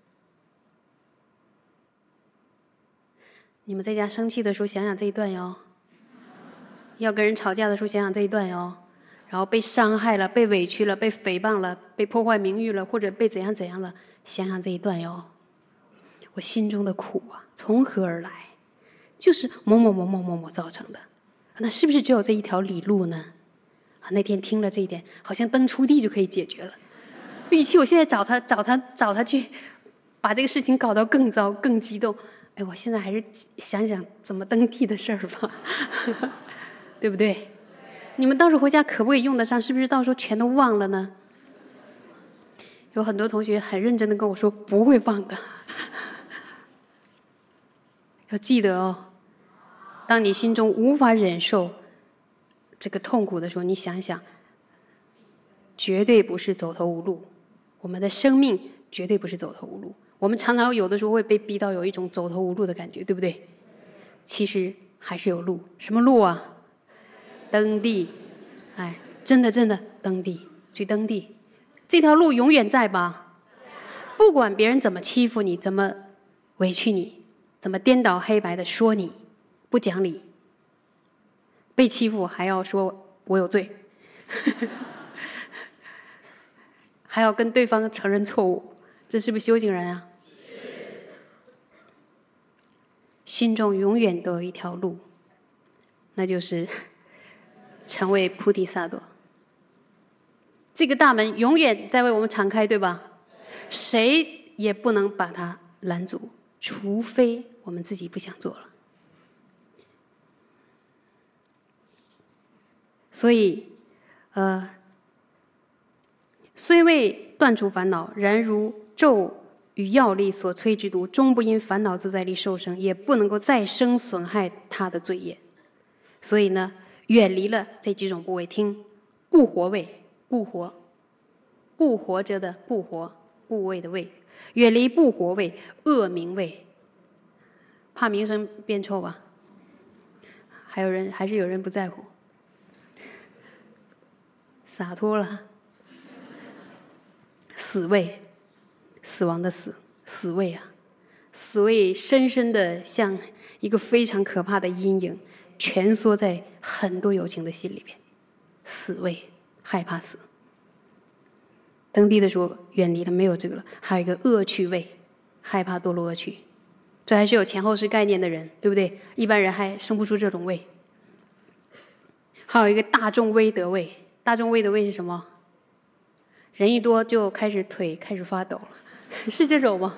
你们在家生气的时候想想这一段哟，要跟人吵架的时候想想这一段哟，然后被伤害了、被委屈了、被诽谤了、被破坏名誉了，或者被怎样怎样了，想想这一段哟。我心中的苦啊，从何而来？就是某某某某某某造成的。那是不是只有这一条理路呢？啊，那天听了这一点，好像登初地就可以解决了。与其我现在找他找他找他去把这个事情搞到更糟更激动，哎，我现在还是想想怎么登地的事儿吧。对不对？你们到时候回家可不可以用得上？是不是到时候全都忘了呢？有很多同学很认真的跟我说不会忘的。要记得哦，当你心中无法忍受这个痛苦的时候，你想想，绝对不是走投无路。我们的生命绝对不是走投无路。我们常常有的时候会被逼到有一种走投无路的感觉，对不对？其实还是有路。什么路啊？登地。哎，真的真的登地，去登地。这条路永远在吧？不管别人怎么欺负你，怎么委屈你，怎么颠倒黑白的说你不讲理，被欺负还要说我有罪，还要跟对方承认错误，这是不是修行人啊？心中永远都有一条路，那就是成为菩提萨埵。这个大门永远在为我们敞开，对吧？谁也不能把它拦阻，除非我们自己不想做了。所以，呃，虽未断除烦恼，然如咒与药力所摧之毒，终不因烦恼自在力受生，也不能够再生损害他的罪业。所以呢，远离了这几种部位，听不活位，不活，不活着的不活部位的位，远离不活位，恶名位，怕名声变臭吧？还有人还是有人不在乎，洒脱了。死位，死亡的死，死位啊， 死位深深的像一个非常可怕的阴影，蜷缩在很多有情的心里边。死位，害怕死。登地的时候远离了，没有这个了。还有一个恶趣味，害怕堕落恶趣。这还是有前后世概念的人，对不对？一般人还生不出这种位。还有一个大众威德位，大众威德位是什么？人一多就开始腿开始发抖了，是这种吗？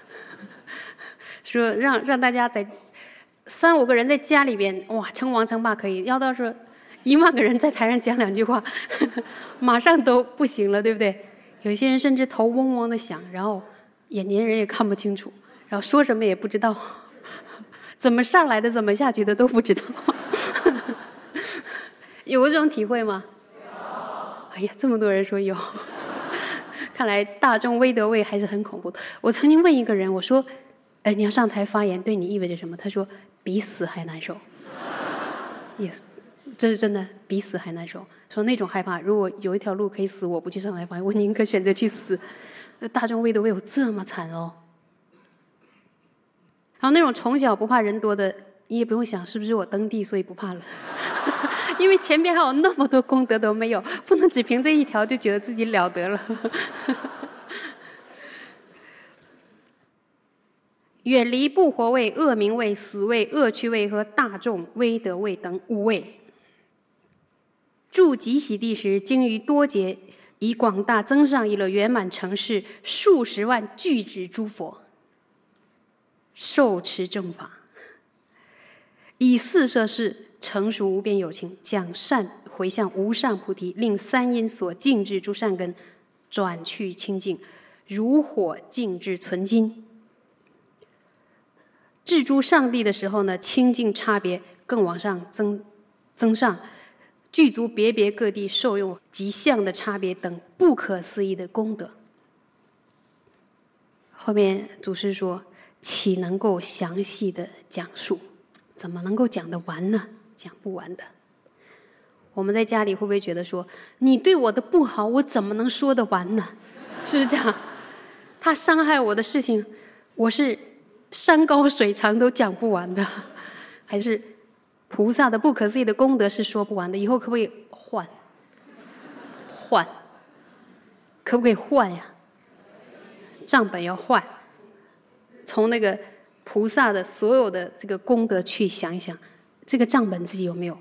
说让让大家在三五个人在家里边，哇，称王称霸可以，要到是一万个人在台上讲两句话，呵呵马上都不行了，对不对？有些人甚至头嗡嗡的响，然后眼前人也看不清楚，然后说什么也不知道，怎么上来的怎么下去的都不知道。有过这种体会吗？有。哎呀，这么多人说有。看来大众威德位还是很恐怖的。我曾经问一个人，我说：“哎，你要上台发言，对你意味着什么？”他说：“比死还难受。” Yes， 这是真的，比死还难受。说那种害怕，如果有一条路可以死，我不去上台发言，我宁可选择去死。大众威德位有这么惨哦。然后那种从小不怕人多的，你也不用想是不是我登地所以不怕了。因为前面还有那么多功德都没有，不能只凭这一条就觉得自己了得了。远离不活位、恶名位、死位、恶趣位和大众威德位等五位。住极喜地时，经于多劫，以广大增上一乐圆满成事，数十万具指诸佛，受持正法，以四摄事成熟无边有情，讲善回向无上菩提，令三因所静置诸善根转去清净，如火静置存金。置诸上地的时候呢，清净差别更往上增增上，具足别别各地受用极相的差别等不可思议的功德。后面祖师说，岂能够详细的讲述？怎么能够讲得完呢？讲不完的。我们在家里会不会觉得说，你对我的不好，我怎么能说得完呢？是不是这样？他伤害我的事情，我是山高水长都讲不完的。还是菩萨的不可思议的功德是说不完的。以后可不可以换？换？可不可以换呀？账本要换，从那个菩萨的所有的这个功德去想一想，这个账本自己有没有？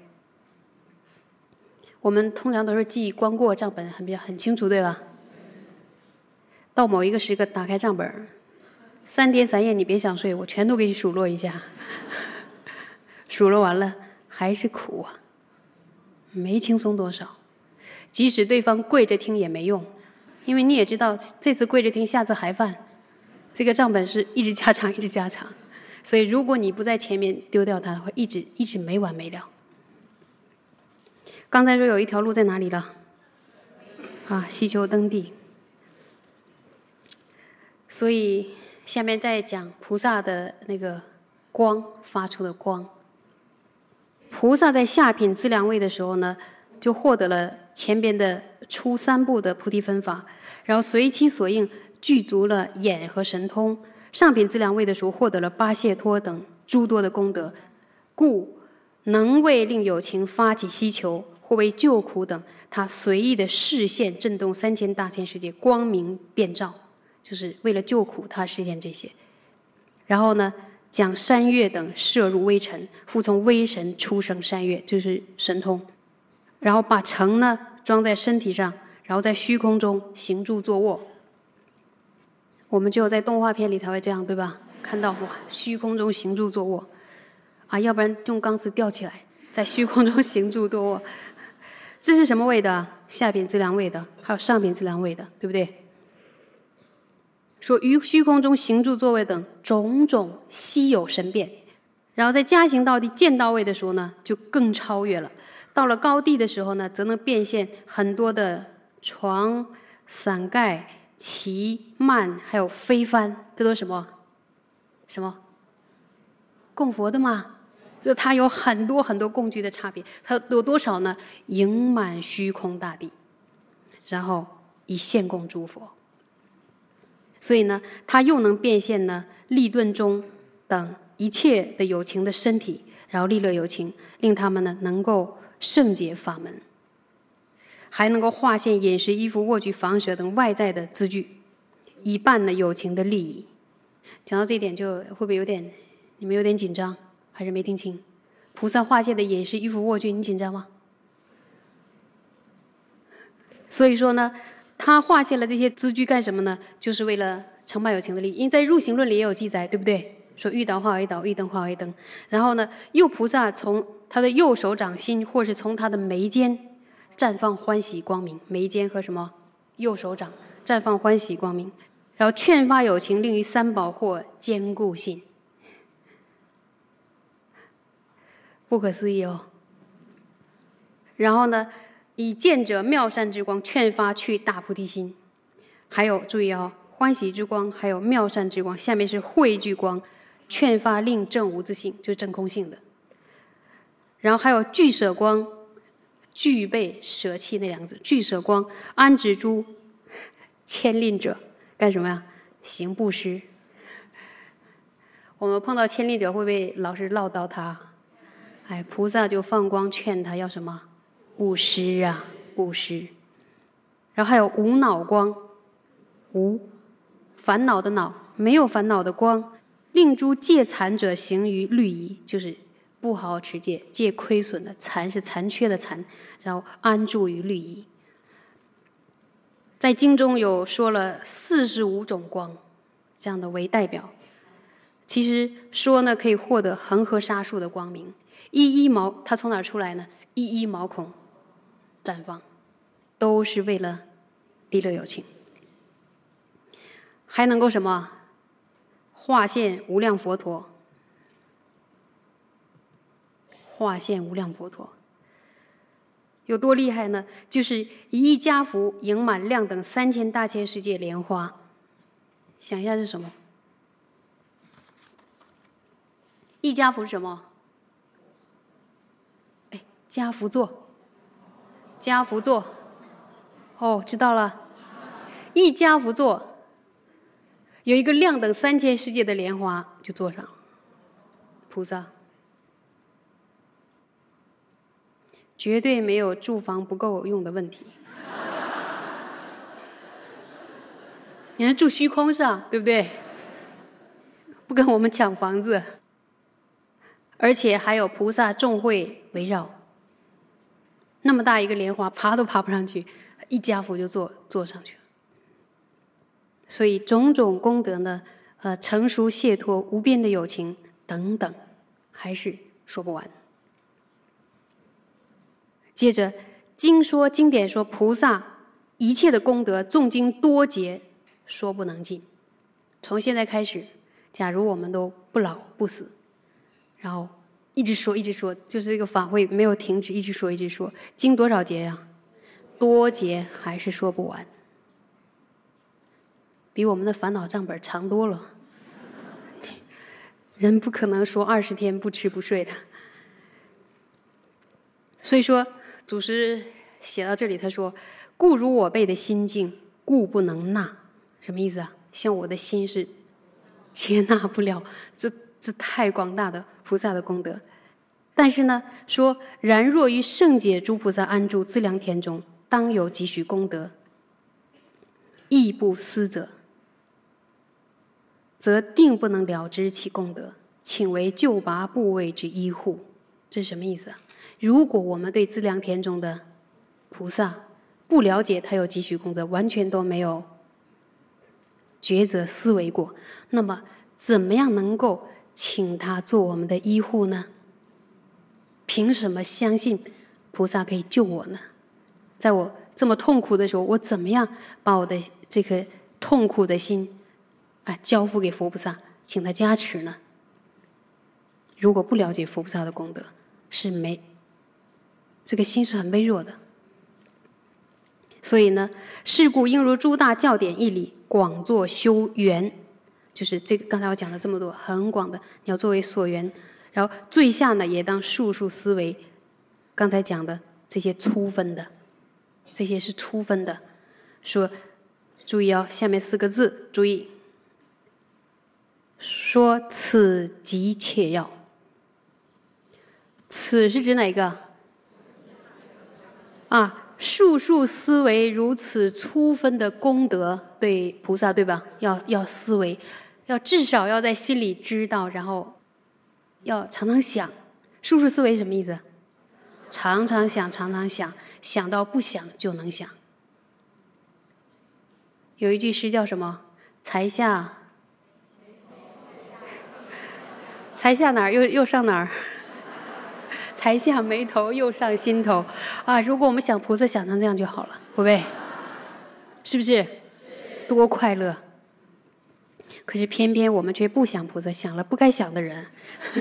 我们通常都是记光过账本很比较很清楚，对吧？到某一个时刻打开账本，三天三夜你别想睡，我全都给你数落一下。数落完了还是苦啊，没轻松多少。即使对方跪着听也没用，因为你也知道这次跪着听，下次还犯。这个账本是一直加长，一直加长。所以如果你不在前面丢掉它的话，一直一直没完没了。刚才说有一条路在哪里了？啊，希求登地。所以下面再讲菩萨的那个光发出的光。菩萨在下品资粮位的时候呢，就获得了前边的初三部的菩提分法，然后随其所应具足了眼和神通。上品资粮位的时候获得了八解脱等诸多的功德，故能为令有情发起希求，或为救苦等，他随意的视线震动三千大千世界，光明遍照，就是为了救苦，他实现这些。然后呢，将山岳等摄入微尘，复从微神出生山岳，就是神通。然后把城呢装在身体上，然后在虚空中行住坐卧。我们只有在动画片里才会这样，对吧？看到哇，虚空中行住坐卧啊，要不然用钢丝吊起来，在虚空中行住坐卧。这是什么位的？下品资粮位的，还有上品资粮位的，对不对？说于虚空中行住坐位等种种稀有神变，然后在加行到地见到位的时候呢，就更超越了。到了高地的时候呢，则能变现很多的床、伞盖、旗、幔，还有飞帆，这都是什么？什么？供佛的嘛。就它有很多很多供具的差别，它有多少呢？盈满虚空大地，然后以现供诸佛。所以呢，它又能变现呢利钝中等一切的有情的身体，然后利乐有情，令他们呢能够圣解法门，还能够化现饮食、衣服、卧具、房舍等外在的资具，以办呢有情的利益。讲到这一点，就会不会有点你们有点紧张，还是没听清？菩萨化现的饮食、衣服、卧具，你紧张吗？所以说呢，他化现了这些资具干什么呢？就是为了成办有情的利益。因为在入行论里也有记载，对不对？说欲导化为导，欲灯化为灯。然后呢，右菩萨从他的右手掌心，或是从他的眉间绽放欢喜光明。眉间和什么？右手掌绽放欢喜光明，然后劝发有情，令于三宝或坚固信。不可思议哦。然后呢，以见者妙善之光劝发去大菩提心。还有注意哦，欢喜之光，还有妙善之光，下面是慧聚光，劝发令正无自性，就是真空性的。然后还有具舍光，具备舍弃那两个字，具舍光安止诸牵令者，干什么呀？行布施。我们碰到牵令者会不会老是唠叨他？哎，菩萨就放光劝他要什么？布施啊，布施。然后还有无恼光，无烦恼的恼，没有烦恼的光，令诸戒残者行于律仪，就是不好好持戒，戒亏损的，残是残缺的残，然后安住于律仪。在经中有说了四十五种光，这样的为代表。其实说呢，可以获得恒河沙数的光明。一一毛，它从哪儿出来呢？一一毛孔绽放，都是为了利乐有情。还能够什么？化现无量佛陀，化现无量佛陀有多厉害呢？就是一亿家福盈满量等三千大千世界莲花。想一下是什么？一家福是什么？哎，家福座，家福座。哦，知道了。一家福座有一个量等三千世界的莲花，就坐上菩萨，绝对没有住房不够用的问题。你看住虚空上，对不对？不跟我们抢房子，而且还有菩萨众会围绕。那么大一个莲花，爬都爬不上去，一家福就坐坐上去了。所以种种功德呢，呃，成熟解脱无边的有情等等，还是说不完。接着经说经典说，菩萨一切的功德纵经多劫，说不能尽。从现在开始，假如我们都不老不死，然后一直说一直说，就是这个法会没有停止，一直说一直说，经多少劫呀？多劫还是说不完，比我们的烦恼账本长多了。人不可能说二十天不吃不睡的。所以说祖师写到这里，他说：“故如我辈的心境，故不能纳。”什么意思啊？像我的心是接纳不了，这这太广大的菩萨的功德。但是呢，说然若于圣解诸菩萨安住资粮田中，当有几许功德，亦不思者，则定不能了知其功德，请为救拔部位之医护。这是什么意思啊？如果我们对资粮田中的菩萨不了解他有几许功德，完全都没有抉择思维过，那么怎么样能够请他做我们的医护呢？凭什么相信菩萨可以救我呢？在我这么痛苦的时候，我怎么样把我的这颗痛苦的心啊交付给佛菩萨，请他加持呢？如果不了解佛菩萨的功德，是没这个心是很微弱的。所以呢，是故应如诸大教典义理，广作修缘，就是这个刚才我讲的这么多很广的，你要作为所缘。然后最下呢，也当数数思维刚才讲的这些粗分的，这些是粗分的。说注意哦，下面四个字注意： 说此即切要。此是指哪个？啊，数数思维如此粗分的功德，对菩萨对吧？要要思维，要至少要在心里知道，然后要常常想。数数思维什么意思？常常想，常常想，想到不想就能想。有一句诗叫什么？才下，才下哪儿又又上哪儿？才下眉头，又上心头啊！如果我们想菩萨想成这样就好了，会不会？是不是？多快乐！可是偏偏我们却不想菩萨，想了不该想的人。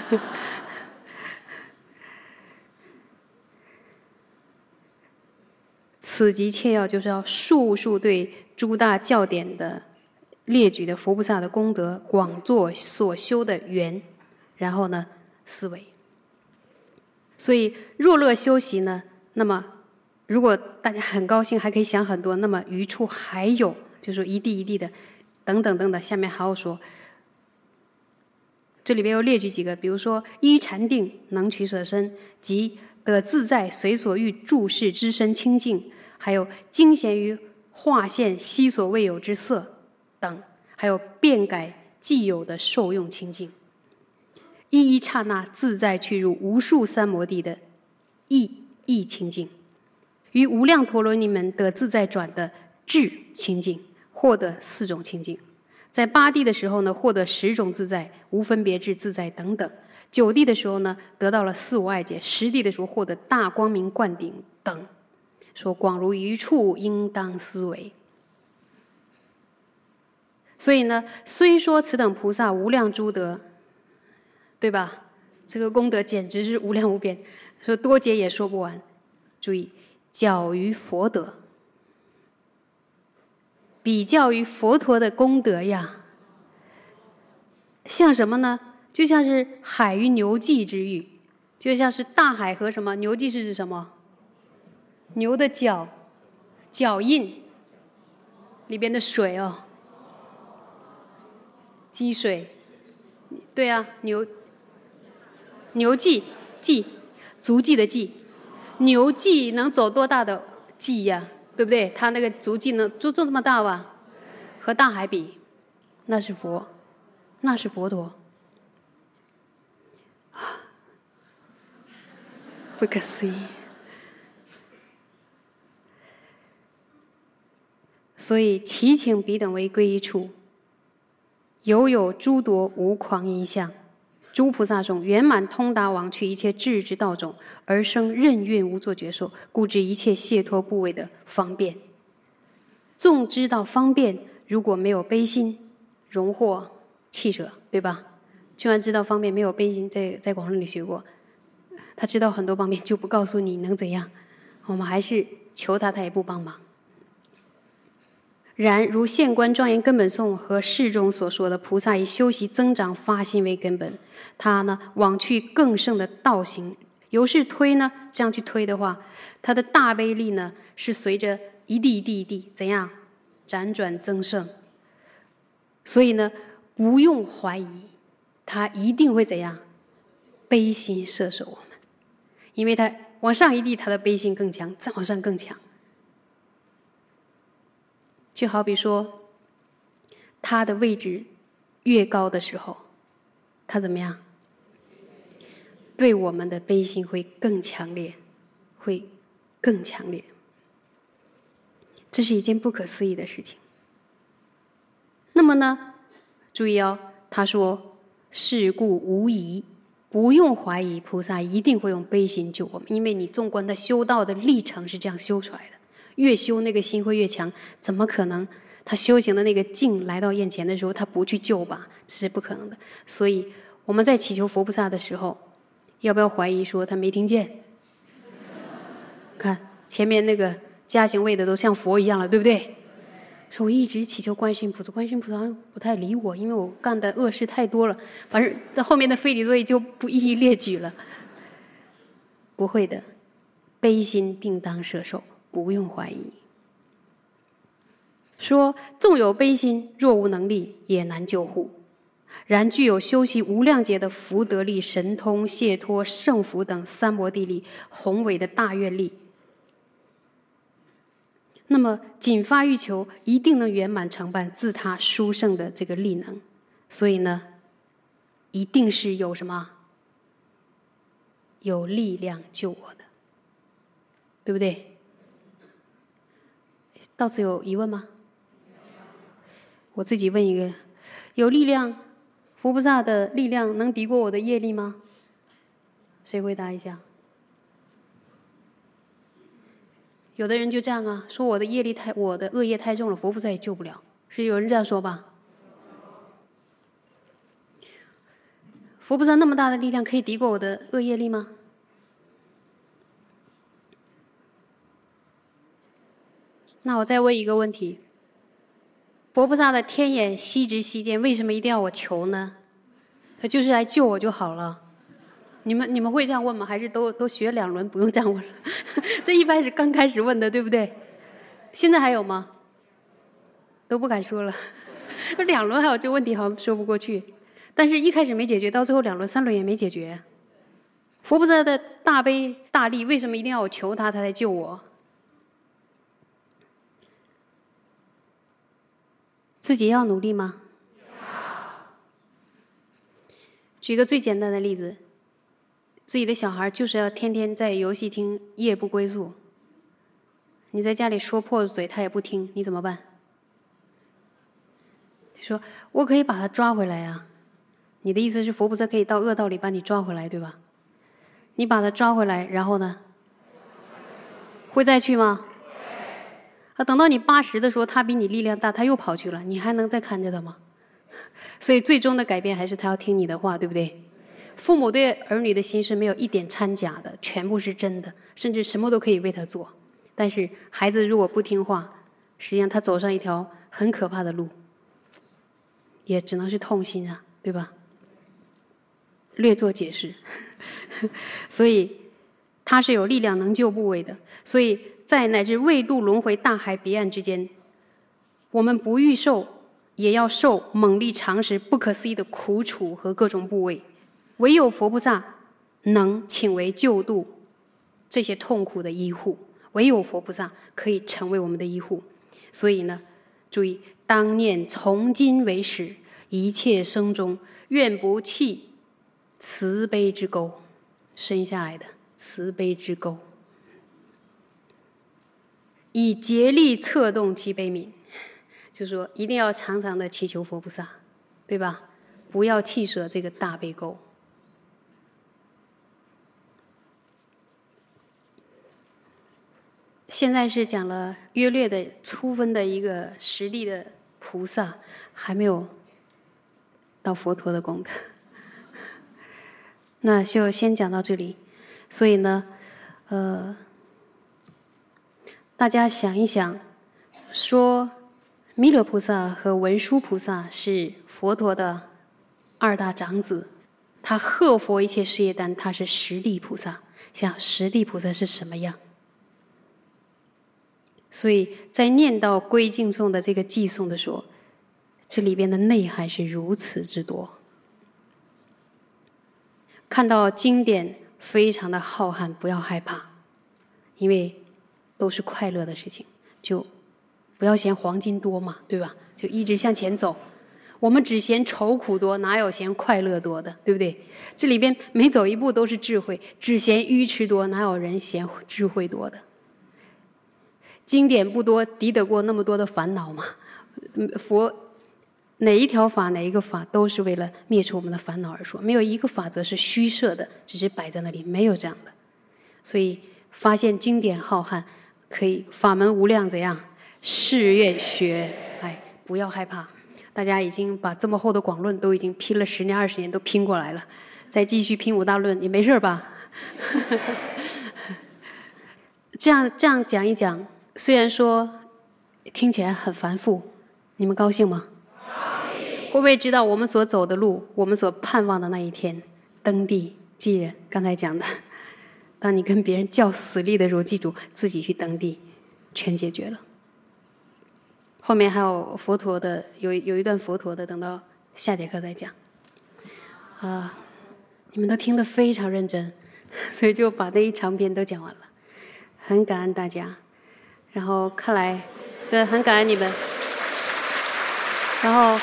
此即切要，就是要述述对诸大教典的列举的佛菩萨的功德，广作所修的缘，然后呢思维。所以若乐修习呢，那么如果大家很高兴，还可以想很多，那么余处还有，就是说一地一地的，等等等等，下面还要说。这里边又列举几个，比如说依禅定能取舍身，即得自在随所欲注视之身清净，还有精闲于化现悉所未有之色等，还有变改既有的受用清净。一一刹那自在去入无数三摩地的意意清净，于无量陀罗尼门得自在转的智清净，获得四种清净。在八地的时候呢，获得十种自在，无分别智自在等等。九地的时候呢，得到了四无碍解。十地的时候获得大光明灌顶等。说广如余处，应当思维。所以呢，虽说此等菩萨无量诸德，对吧？这个功德简直是无量无边，说多劫也说不完。注意，较于佛德，比较于佛陀的功德呀，像什么呢？就像是海与牛迹之域，就像是大海和什么？牛迹是指什么？牛的脚，脚印里边的水哦，积水。对啊，牛。牛迹，迹，足迹的迹，牛迹能走多大的迹呀？对不对？它那个足迹能就这么大吧？和大海比，那是佛，那是佛陀，不可思议。所以祈请彼等为归依处，犹有诸多无狂因相。诸菩萨众圆满通达往去一切智之道种，而生任运无作觉受，故知一切解脱部位的方便。纵知道方便，如果没有悲心，荣获弃舍，对吧？就算知道方便，没有悲心，在在广论里学过，他知道很多方便，就不告诉你能怎样。我们还是求他，他也不帮忙。然如现观庄严根本颂和释中所说的，菩萨以修习增长发心为根本，他呢往去更胜的道行，由是推呢，这样去推的话，他的大悲力呢是随着一地一地一地怎样辗转增盛。所以呢，不用怀疑，他一定会怎样悲心摄受我们，因为他往上一地，他的悲心更强，再往上更强。就好比说，他的位置越高的时候，他怎么样？对我们的悲心会更强烈，会更强烈。这是一件不可思议的事情。那么呢，注意哦，他说：“是故无疑，不用怀疑，菩萨一定会用悲心救我们，因为你纵观他修道的历程是这样修出来的。”越修那个心会越强，怎么可能他修行的那个境来到眼前的时候他不去救吧？这是不可能的。所以我们在祈求佛菩萨的时候，要不要怀疑说他没听见？看前面那个加行位的都像佛一样了，对不对？说我一直祈求观世音菩萨，观世音菩萨好像不太理我，因为我干的恶事太多了。反正在后面的非礼作业就不一一列举了。不会的，悲心定当摄受，不用怀疑。说纵有悲心，若无能力，也难救护。 然具有修习无量劫的福德力、神通、解脱、胜福等三摩地力、宏伟的大愿力。那么仅发欲求，一定能圆满承办自他殊胜的这个力能。所以呢，一定是有什么？有力量救我的，对不对？到此有疑问吗？我自己问一个：有力量，佛菩萨的力量能敌过我的业力吗？谁回答一下？有的人就这样啊，说我的业力太，我的恶业太重了，佛菩萨也救不了，是有人这样说吧？佛菩萨那么大的力量，可以敌过我的恶业力吗？那我再问一个问题：佛菩萨的天眼悉知悉见，为什么一定要我求呢？他就是来救我就好了。你们你们会这样问吗？还是都都学两轮不用这样问了？这一般是刚开始问的，对不对？现在还有吗？都不敢说了。两轮还有这个问题，好像说不过去。但是一开始没解决，到最后两轮、三轮也没解决。佛菩萨的大悲大力，为什么一定要我求他，他才救我？自己要努力吗？举个最简单的例子。自己的小孩就是要天天在游戏厅夜不归宿，你在家里说破嘴他也不听，你怎么办？你说我可以把他抓回来呀、啊，你的意思是佛菩萨可以到恶道里把你抓回来，对吧？你把他抓回来，然后呢？会再去吗？啊，等到你八十的时候，他比你力量大，他又跑去了，你还能再看着他吗？所以最终的改变还是他要听你的话，对不对？父母对儿女的心是没有一点掺假的，全部是真的，甚至什么都可以为他做。但是孩子如果不听话，实际上他走上一条很可怕的路，也只能是痛心啊，对吧？略作解释。所以他是有力量能救部位的，所以在乃至未渡轮回大海彼岸之间，我们不欲受，也要受猛力长时不可思议的苦楚和各种部位。唯有佛菩萨能请为救度这些痛苦的医护，唯有佛菩萨可以成为我们的医护。所以呢，注意当念从今为始，一切生中愿不弃慈悲之钩，生下来的慈悲之钩，以竭力策动其悲悯。就是说一定要常常的祈求佛菩萨，对吧？不要弃舍这个大悲钩。现在是讲了约略的粗分的一个实地的菩萨，还没有到佛陀的功德，那就先讲到这里。所以呢，呃，大家想一想，说弥勒菩萨和文殊菩萨是佛陀的二大长子，他贺佛一切事业单，他是实地菩萨。像实地菩萨是什么样？所以在念到归敬颂的这个偈颂的时候，这里边的内涵是如此之多。看到经典非常的浩瀚，不要害怕，因为都是快乐的事情，就不要嫌黄金多嘛，对吧？就一直向前走。我们只嫌愁苦多，哪有嫌快乐多的，对不对？这里边每走一步都是智慧，只嫌愚痴多，哪有人嫌智慧多的？经典不多，敌得过那么多的烦恼吗？佛哪一条法，哪一个法都是为了灭除我们的烦恼而说，没有一个法则是虚设的，只是摆在那里，没有这样的。所以发现经典浩瀚，可以法门无量，怎样？誓愿学，哎，不要害怕。大家已经把这么厚的广论都已经拼了十年二十年都拼过来了，再继续拼五大论，你没事吧？这样这样讲一讲，虽然说听起来很繁复，你们高兴吗？高兴。会不会知道我们所走的路，我们所盼望的那一天登地继人？刚才讲的，当你跟别人较死力的时候，记住自己去登地，全解决了。后面还有佛陀的，有有一段佛陀的，等到下节课再讲。啊、呃，你们都听得非常认真，所以就把那一长篇都讲完了，很感恩大家。然后看来，这很感恩你们。然后，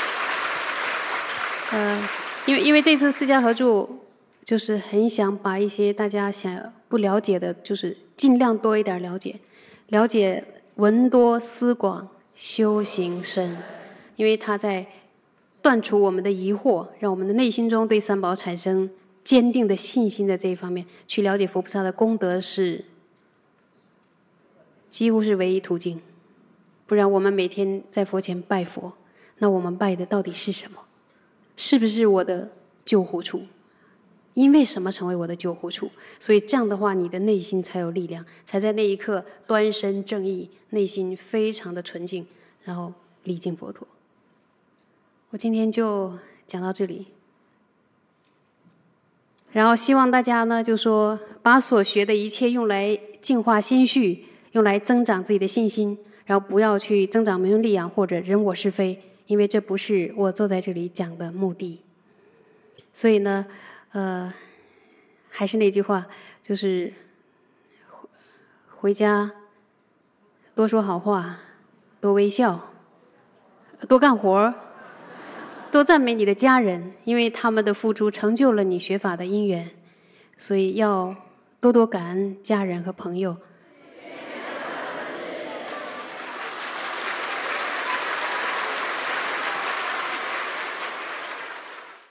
呃，因为因为这次私家合著，就是很想把一些大家想不了解的，就是尽量多一点了解，了解闻多思广，修行深，因为它在断除我们的疑惑，让我们的内心中对三宝产生坚定的信心的这一方面，去了解佛菩萨的功德是几乎是唯一途径。不然我们每天在佛前拜佛，那我们拜的到底是什么？是不是我的救护处？因为什么成为我的救护处？所以这样的话，你的内心才有力量，才在那一刻端身正义，内心非常的纯净，然后礼敬佛陀。我今天就讲到这里，然后希望大家呢，就说把所学的一切用来净化心绪，用来增长自己的信心，然后不要去增长名闻利养或者人我是非，因为这不是我坐在这里讲的目的。所以呢，呃，还是那句话，就是回家多说好话，多微笑，多干活，多赞美你的家人，因为他们的付出成就了你学法的因缘，所以要多多感恩家人和朋友。